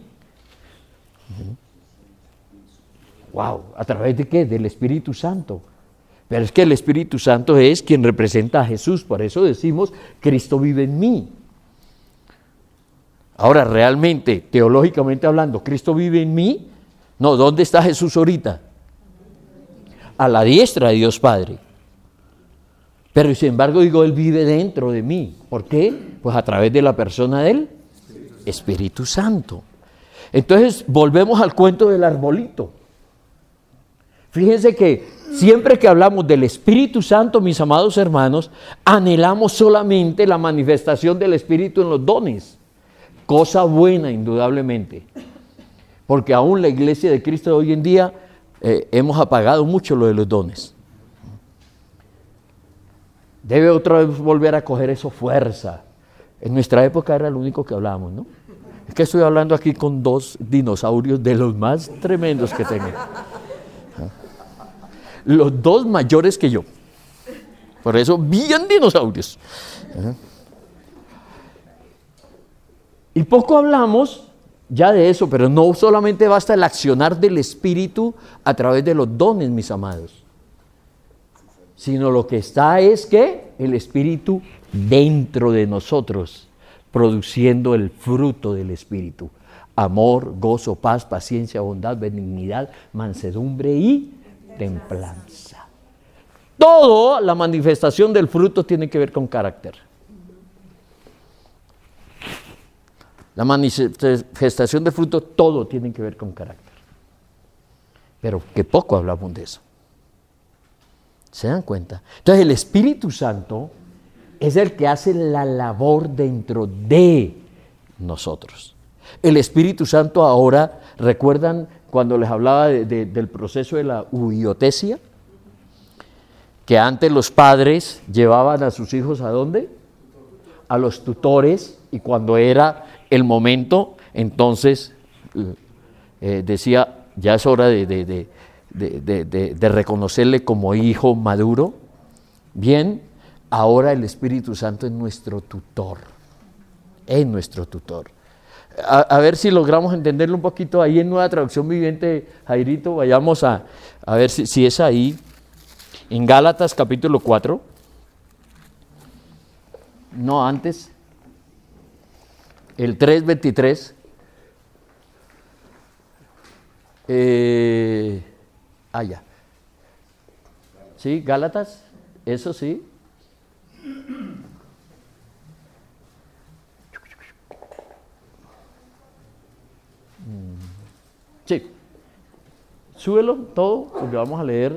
Wow, ¿a través de qué? Del Espíritu Santo. Pero es que el Espíritu Santo es quien representa a Jesús, por eso decimos, Cristo vive en mí. Ahora, realmente, teológicamente hablando, ¿Cristo vive en mí? No, ¿dónde está Jesús ahorita? A la diestra de Dios Padre. Pero sin embargo digo, Él vive dentro de mí. ¿Por qué? Pues a través de la persona del Espíritu Santo. Entonces, volvemos al cuento del arbolito. Fíjense que siempre que hablamos del Espíritu Santo, mis amados hermanos, anhelamos solamente la manifestación del Espíritu en los dones. Cosa buena, indudablemente. Porque aún la iglesia de Cristo de hoy en día hemos apagado mucho lo de los dones. Debe otra vez volver a coger eso fuerza. En nuestra época era lo único que hablábamos, ¿no? Es que estoy hablando aquí con dos dinosaurios de los más tremendos que tengo. Los dos mayores que yo. Por eso, bien dinosaurios. Y poco hablamos ya de eso, pero no solamente basta el accionar del Espíritu a través de los dones, mis amados. Sino lo que está es que el Espíritu dentro de nosotros, produciendo el fruto del Espíritu. Amor, gozo, paz, paciencia, bondad, benignidad, mansedumbre y templanza. Toda la manifestación del fruto tiene que ver con carácter. La manifestación del fruto, todo tiene que ver con carácter. Pero que poco hablamos de eso. ¿Se dan cuenta? Entonces el Espíritu Santo es el que hace la labor dentro de nosotros. El Espíritu Santo ahora, ¿recuerdan cuando les hablaba del proceso de la huiotesia? Que antes los padres llevaban a sus hijos ¿a dónde? A los tutores, y cuando era el momento, entonces decía, ya es hora de reconocerle como hijo maduro. Bien, ahora el Espíritu Santo es nuestro tutor, es nuestro tutor. A ver si logramos entenderlo un poquito ahí en Nueva Traducción Viviente, Jairito, vayamos a ver si es ahí, en Gálatas capítulo 4, no antes, el 3:23, ya, ¿sí? Gálatas, eso sí. Sí, súbelo todo, porque vamos a leer.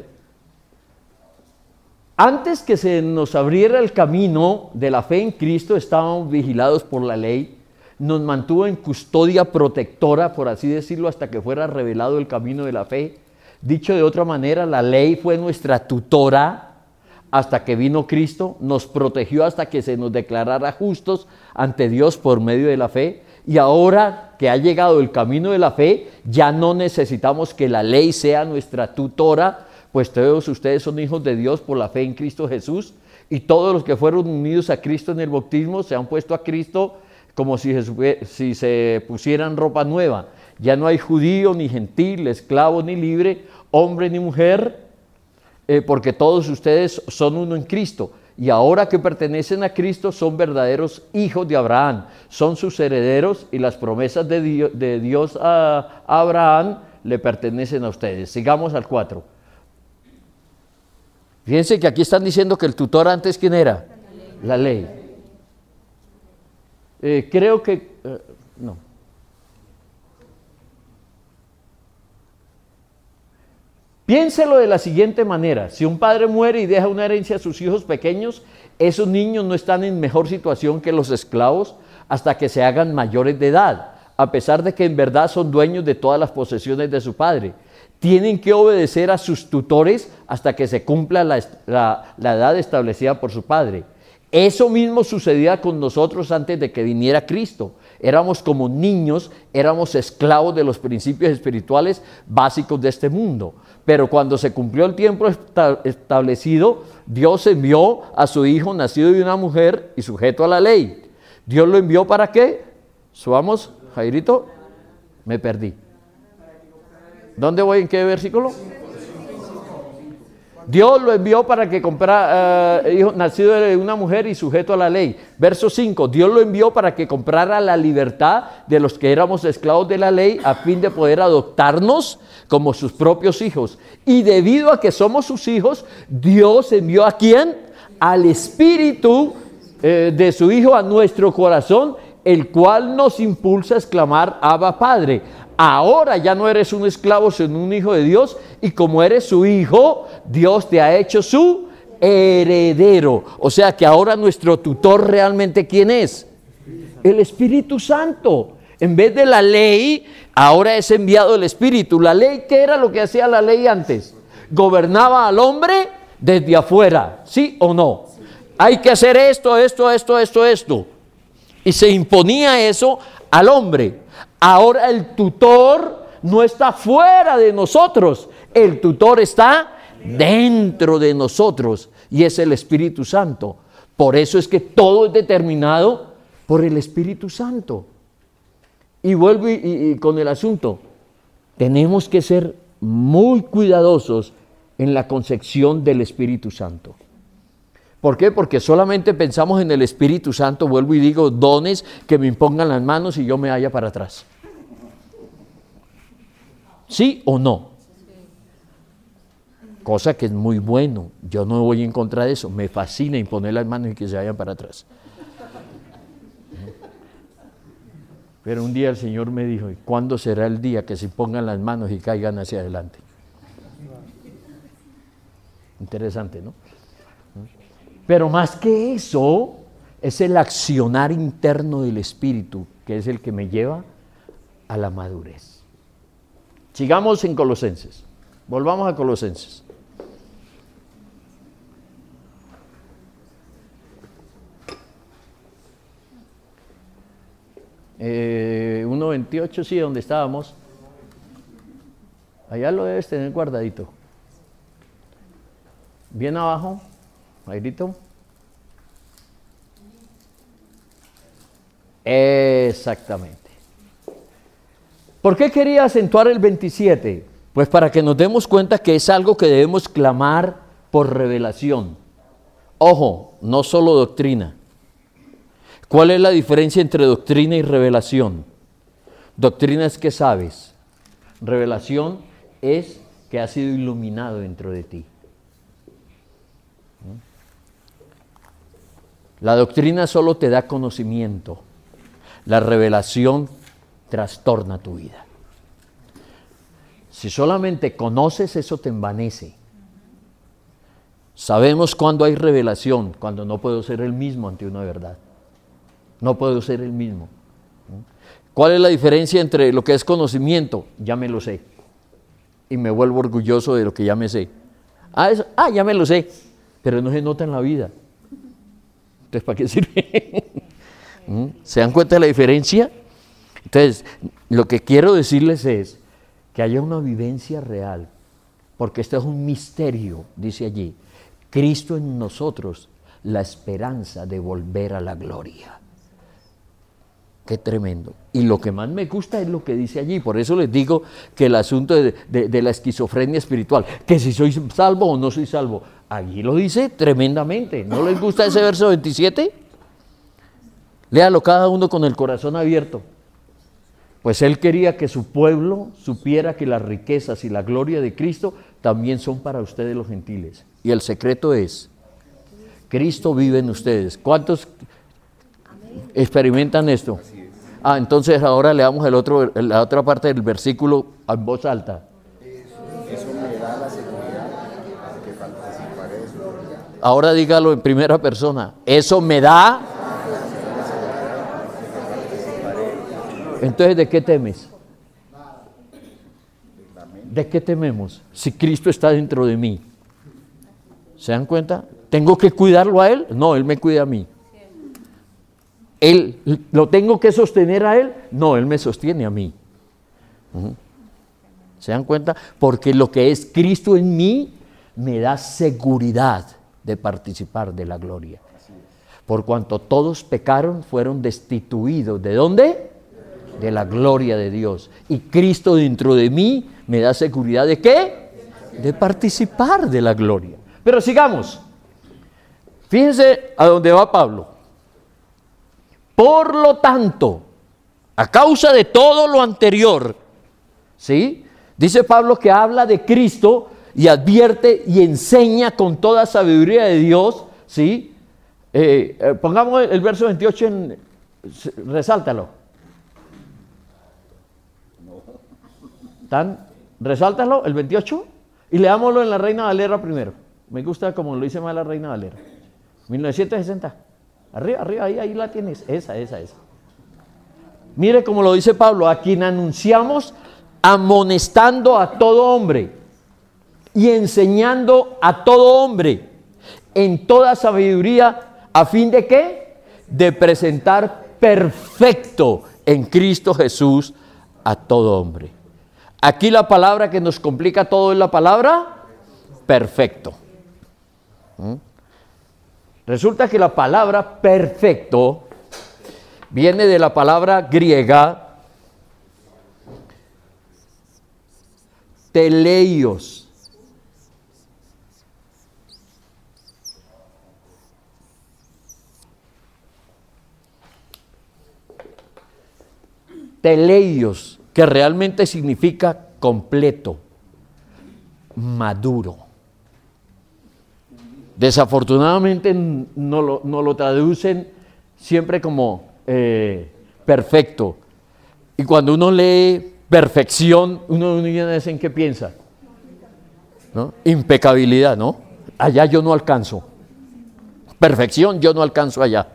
Antes que se nos abriera el camino de la fe en Cristo, estábamos vigilados por la ley, nos mantuvo en custodia protectora, por así decirlo, hasta que fuera revelado el camino de la fe. Dicho de otra manera, la ley fue nuestra tutora hasta que vino Cristo, nos protegió hasta que se nos declarara justos ante Dios por medio de la fe. Y ahora que ha llegado el camino de la fe, ya no necesitamos que la ley sea nuestra tutora, pues todos ustedes son hijos de Dios por la fe en Cristo Jesús, y todos los que fueron unidos a Cristo en el bautismo se han puesto a Cristo como si se pusieran ropa nueva. Ya no hay judío ni gentil, esclavo ni libre, hombre ni mujer, porque todos ustedes son uno en Cristo. Y ahora que pertenecen a Cristo son verdaderos hijos de Abraham, son sus herederos, y las promesas de Dios a Abraham le pertenecen a ustedes. Sigamos al 4. Fíjense que aquí están diciendo que el tutor antes, ¿quién era? La ley. Creo que... no. Piénselo de la siguiente manera: si un padre muere y deja una herencia a sus hijos pequeños, esos niños no están en mejor situación que los esclavos hasta que se hagan mayores de edad, a pesar de que en verdad son dueños de todas las posesiones de su padre. Tienen que obedecer a sus tutores hasta que se cumpla la edad establecida por su padre. Eso mismo sucedía con nosotros antes de que viniera Cristo. Éramos como niños, éramos esclavos de los principios espirituales básicos de este mundo. Pero cuando se cumplió el tiempo establecido, Dios envió a su Hijo nacido de una mujer y sujeto a la ley. ¿Dios lo envió para qué? Subamos, Jairito, me perdí. ¿Dónde voy? ¿En qué versículo? Dios lo envió para que comprara, hijo nacido de una mujer y sujeto a la ley. Verso 5, Dios lo envió para que comprara la libertad de los que éramos esclavos de la ley, a fin de poder adoptarnos como sus propios hijos. Y debido a que somos sus hijos, Dios envió ¿a quién? Al Espíritu de su Hijo a nuestro corazón, el cual nos impulsa a exclamar: Abba, Padre. Ahora ya no eres un esclavo, sino un hijo de Dios, y como eres su hijo, Dios te ha hecho su heredero. O sea que ahora nuestro tutor realmente, ¿quién es? El Espíritu Santo. En vez de la ley, ahora es enviado el Espíritu. La ley, ¿qué era lo que hacía la ley antes? Gobernaba al hombre desde afuera, ¿sí o no? Hay que hacer esto. Y se imponía eso al hombre. Ahora el tutor no está fuera de nosotros, el tutor está dentro de nosotros, y es el Espíritu Santo. Por eso es que todo es determinado por el Espíritu Santo. Y vuelvo y con el asunto, tenemos que ser muy cuidadosos en la concepción del Espíritu Santo. ¿Por qué? Porque solamente pensamos en el Espíritu Santo, vuelvo y digo, dones que me impongan las manos y yo me vaya para atrás. ¿Sí o no? Cosa que es muy bueno, yo no voy en contra de eso, me fascina imponer las manos y que se vayan para atrás. Pero un día el Señor me dijo: ¿cuándo será el día que se pongan las manos y caigan hacia adelante? Interesante, ¿no? Pero más que eso, es el accionar interno del Espíritu, que es el que me lleva a la madurez. Sigamos en Colosenses. Volvamos a Colosenses. 1:28, sí, donde estábamos. Allá lo debes tener guardadito. Bien abajo, Airito. Exactamente. ¿Por qué quería acentuar el 27? Pues para que nos demos cuenta que es algo que debemos clamar por revelación. Ojo, no solo doctrina. ¿Cuál es la diferencia entre doctrina y revelación? Doctrina es que sabes. Revelación es que has sido iluminado dentro de ti. La doctrina solo te da conocimiento. La revelación trastorna tu vida. Si solamente conoces, eso te envanece. Sabemos cuando hay revelación, cuando no puedo ser el mismo ante una verdad. No puedo ser el mismo. ¿Cuál es la diferencia entre lo que es conocimiento? Ya me lo sé. Y me vuelvo orgulloso de lo que ya me sé. Ya me lo sé. Pero no se nota en la vida. Entonces, ¿para qué sirve? ¿Se dan cuenta de la diferencia? Entonces, lo que quiero decirles es que haya una vivencia real. Porque esto es un misterio, dice allí. Cristo en nosotros, la esperanza de volver a la gloria. Qué tremendo. Y lo que más me gusta es lo que dice allí. Por eso les digo que el asunto de la esquizofrenia espiritual, que si soy salvo o no soy salvo, allí lo dice tremendamente. ¿No les gusta ese verso 27? Léalo cada uno con el corazón abierto. Pues Él quería que su pueblo supiera que las riquezas y la gloria de Cristo también son para ustedes los gentiles. Y el secreto es, Cristo vive en ustedes. ¿Cuántos experimentan esto? Entonces ahora leamos la otra parte del versículo en voz alta. Eso me da la seguridad que participaré de su gloria. Ahora dígalo en primera persona. Eso me da. Entonces, ¿de qué temes? ¿De qué tememos? Si Cristo está dentro de mí. ¿Se dan cuenta? ¿Tengo que cuidarlo a Él? No, Él me cuida a mí. ¿Lo tengo que sostener a Él? No, Él me sostiene a mí. ¿Se dan cuenta? Porque lo que es Cristo en mí me da seguridad de participar de la gloria. Por cuanto todos pecaron, fueron destituidos. ¿De dónde? De la gloria de Dios. Y Cristo dentro de mí me da seguridad ¿de qué? De participar de la gloria. Pero sigamos. Fíjense a dónde va Pablo. Por lo tanto, a causa de todo lo anterior, ¿sí? Dice Pablo que habla de Cristo y advierte y enseña con toda sabiduría de Dios, ¿sí? Pongamos el verso 28 resáltalo. Resáltalo, el 28, y leámoslo en la Reina Valera primero. Me gusta como lo dice más la Reina Valera. 1960. Arriba, ahí la tienes. Esa. Mire cómo lo dice Pablo, a quien anunciamos amonestando a todo hombre y enseñando a todo hombre en toda sabiduría, ¿a fin de qué? De presentar perfecto en Cristo Jesús a todo hombre. Aquí la palabra que nos complica todo es la palabra perfecto. Resulta que la palabra perfecto viene de la palabra griega teleios. Teleios, que realmente significa completo, maduro. Desafortunadamente no lo traducen siempre como perfecto. Y cuando uno lee perfección, uno en qué piensa, ¿no? Impecabilidad, ¿no? allá yo no alcanzo. Perfección yo no alcanzo allá.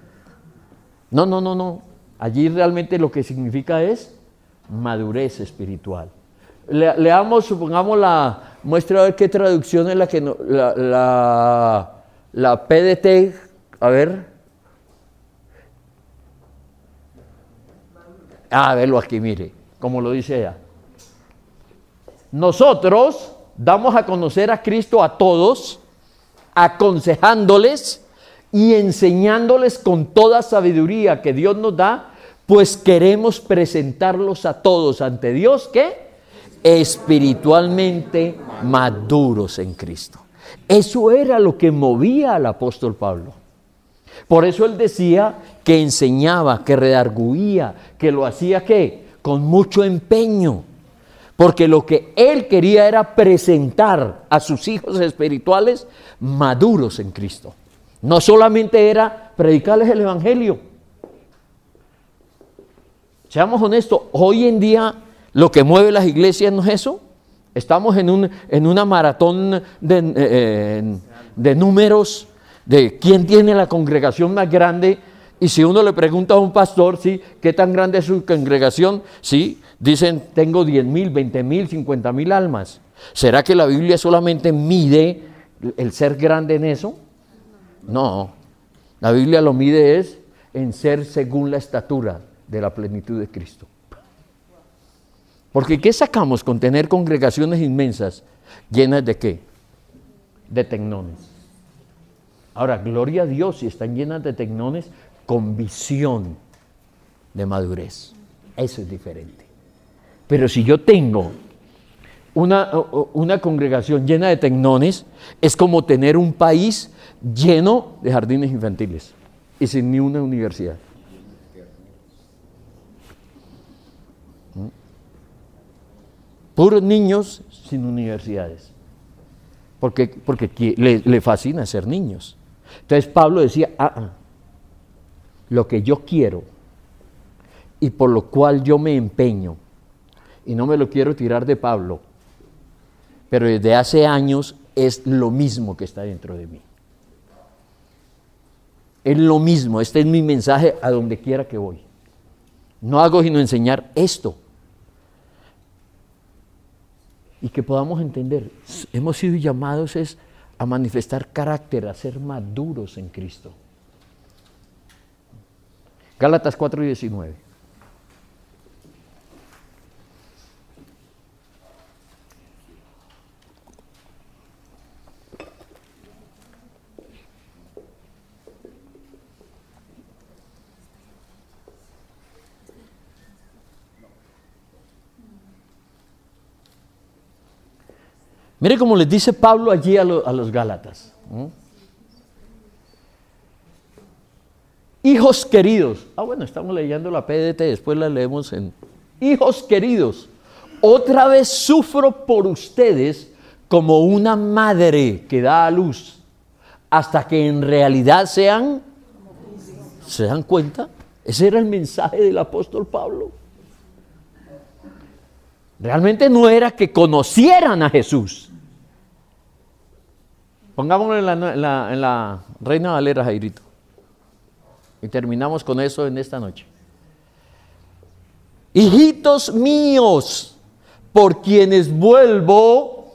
No. Allí realmente lo que significa es madurez espiritual. Leamos, supongamos la muestra a ver qué traducción es la que no, la PDT, a ver. Verlo aquí, mire, como lo dice ella. Nosotros damos a conocer a Cristo a todos, aconsejándoles y enseñándoles con toda sabiduría que Dios nos da, pues queremos presentarlos a todos ante Dios, ¿qué? Espiritualmente maduros en Cristo. Eso era lo que movía al apóstol Pablo. Por eso él decía que enseñaba, que redarguía, que lo hacía ¿qué? Con mucho empeño. Porque lo que él quería era presentar a sus hijos espirituales maduros en Cristo. No solamente era predicarles el evangelio. Seamos honestos, hoy en día lo que mueve las iglesias no es eso. Estamos en una maratón de números, de quién tiene la congregación más grande. Y si uno le pregunta a un pastor, ¿sí?, ¿qué tan grande es su congregación? Sí, dicen, tengo 10,000, 20,000, 50,000 almas. ¿Será que la Biblia solamente mide el ser grande en eso? No, la Biblia lo mide es en ser según la estatura de la plenitud de Cristo. Porque ¿qué sacamos con tener congregaciones inmensas llenas de qué? De tecnones. Ahora, gloria a Dios si están llenas de tecnones con visión de madurez. Eso es diferente. Pero si yo tengo una congregación llena de tecnones, es como tener un país lleno de jardines infantiles y sin ni una universidad. Puros niños sin universidades. Porque le fascina ser niños. Entonces Pablo decía, lo que yo quiero y por lo cual yo me empeño, y no me lo quiero tirar de Pablo, pero desde hace años es lo mismo que está dentro de mí. Es lo mismo, este es mi mensaje a donde quiera que voy. No hago sino enseñar esto. Y que podamos entender, hemos sido llamados a manifestar carácter, a ser maduros en Cristo. Gálatas 4:19. Mire cómo les dice Pablo allí a los Gálatas. Hijos queridos. Bueno, estamos leyendo la PDT, después la leemos en... Hijos queridos, otra vez sufro por ustedes como una madre que da a luz, hasta que en realidad ¿se dan cuenta? Ese era el mensaje del apóstol Pablo. Realmente no era que conocieran a Jesús. Pongámoslo en la Reina Valera, Jairito. Y terminamos con eso en esta noche. Hijitos míos, por quienes vuelvo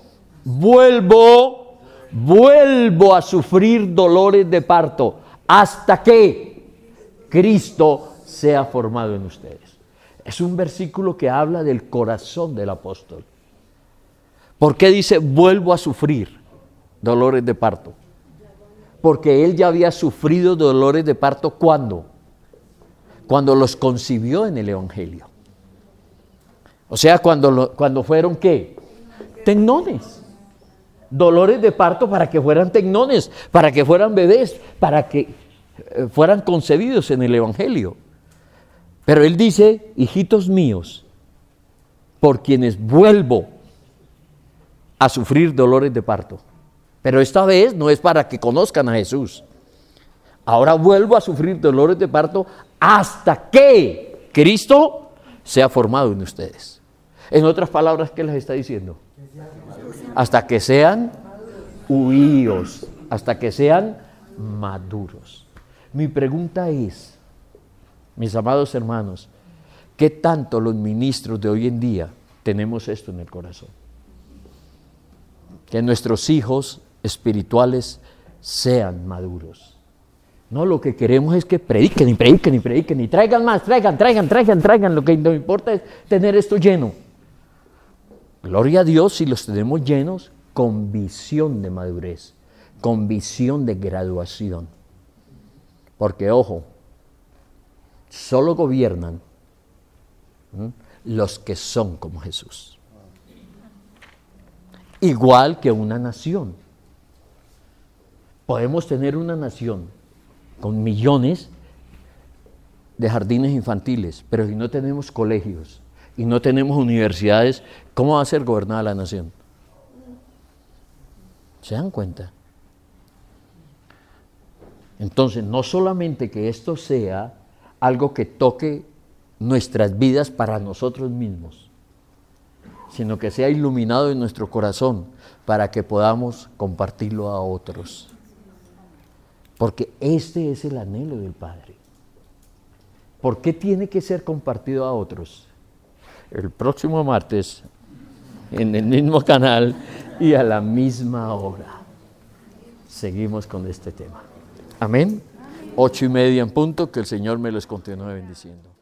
a sufrir dolores de parto, hasta que Cristo sea formado en ustedes. Es un versículo que habla del corazón del apóstol. ¿Por qué dice vuelvo a sufrir dolores de parto? Porque él ya había sufrido dolores de parto ¿cuándo? Cuando los concibió en el Evangelio. O sea, cuando fueron ¿qué? Tecnones. Dolores de parto para que fueran tecnones, para que fueran bebés, para que fueran concebidos en el Evangelio. Pero él dice, hijitos míos, por quienes vuelvo a sufrir dolores de parto. Pero esta vez no es para que conozcan a Jesús. Ahora vuelvo a sufrir dolores de parto hasta que Cristo sea formado en ustedes. En otras palabras, ¿qué les está diciendo? Hasta que sean huíos, hasta que sean maduros. Mi pregunta es, mis amados hermanos, ¿qué tanto los ministros de hoy en día tenemos esto en el corazón? Que nuestros hijos espirituales sean maduros. No, lo que queremos es que prediquen y prediquen y prediquen y traigan más, traigan. Lo que nos importa es tener esto lleno. Gloria a Dios si los tenemos llenos con visión de madurez, con visión de graduación. Porque, ojo, solo gobiernan los que son como Jesús. Igual que una nación. Podemos tener una nación con millones de jardines infantiles, pero si no tenemos colegios y no tenemos universidades, ¿cómo va a ser gobernada la nación? ¿Se dan cuenta? Entonces, no solamente que esto sea algo que toque nuestras vidas para nosotros mismos, sino que sea iluminado en nuestro corazón para que podamos compartirlo a otros. Porque este es el anhelo del Padre. ¿Por qué tiene que ser compartido a otros? El próximo martes, en el mismo canal y a la misma hora, seguimos con este tema. Amén. 8:30 en punto, que el Señor me los continúe bendiciendo.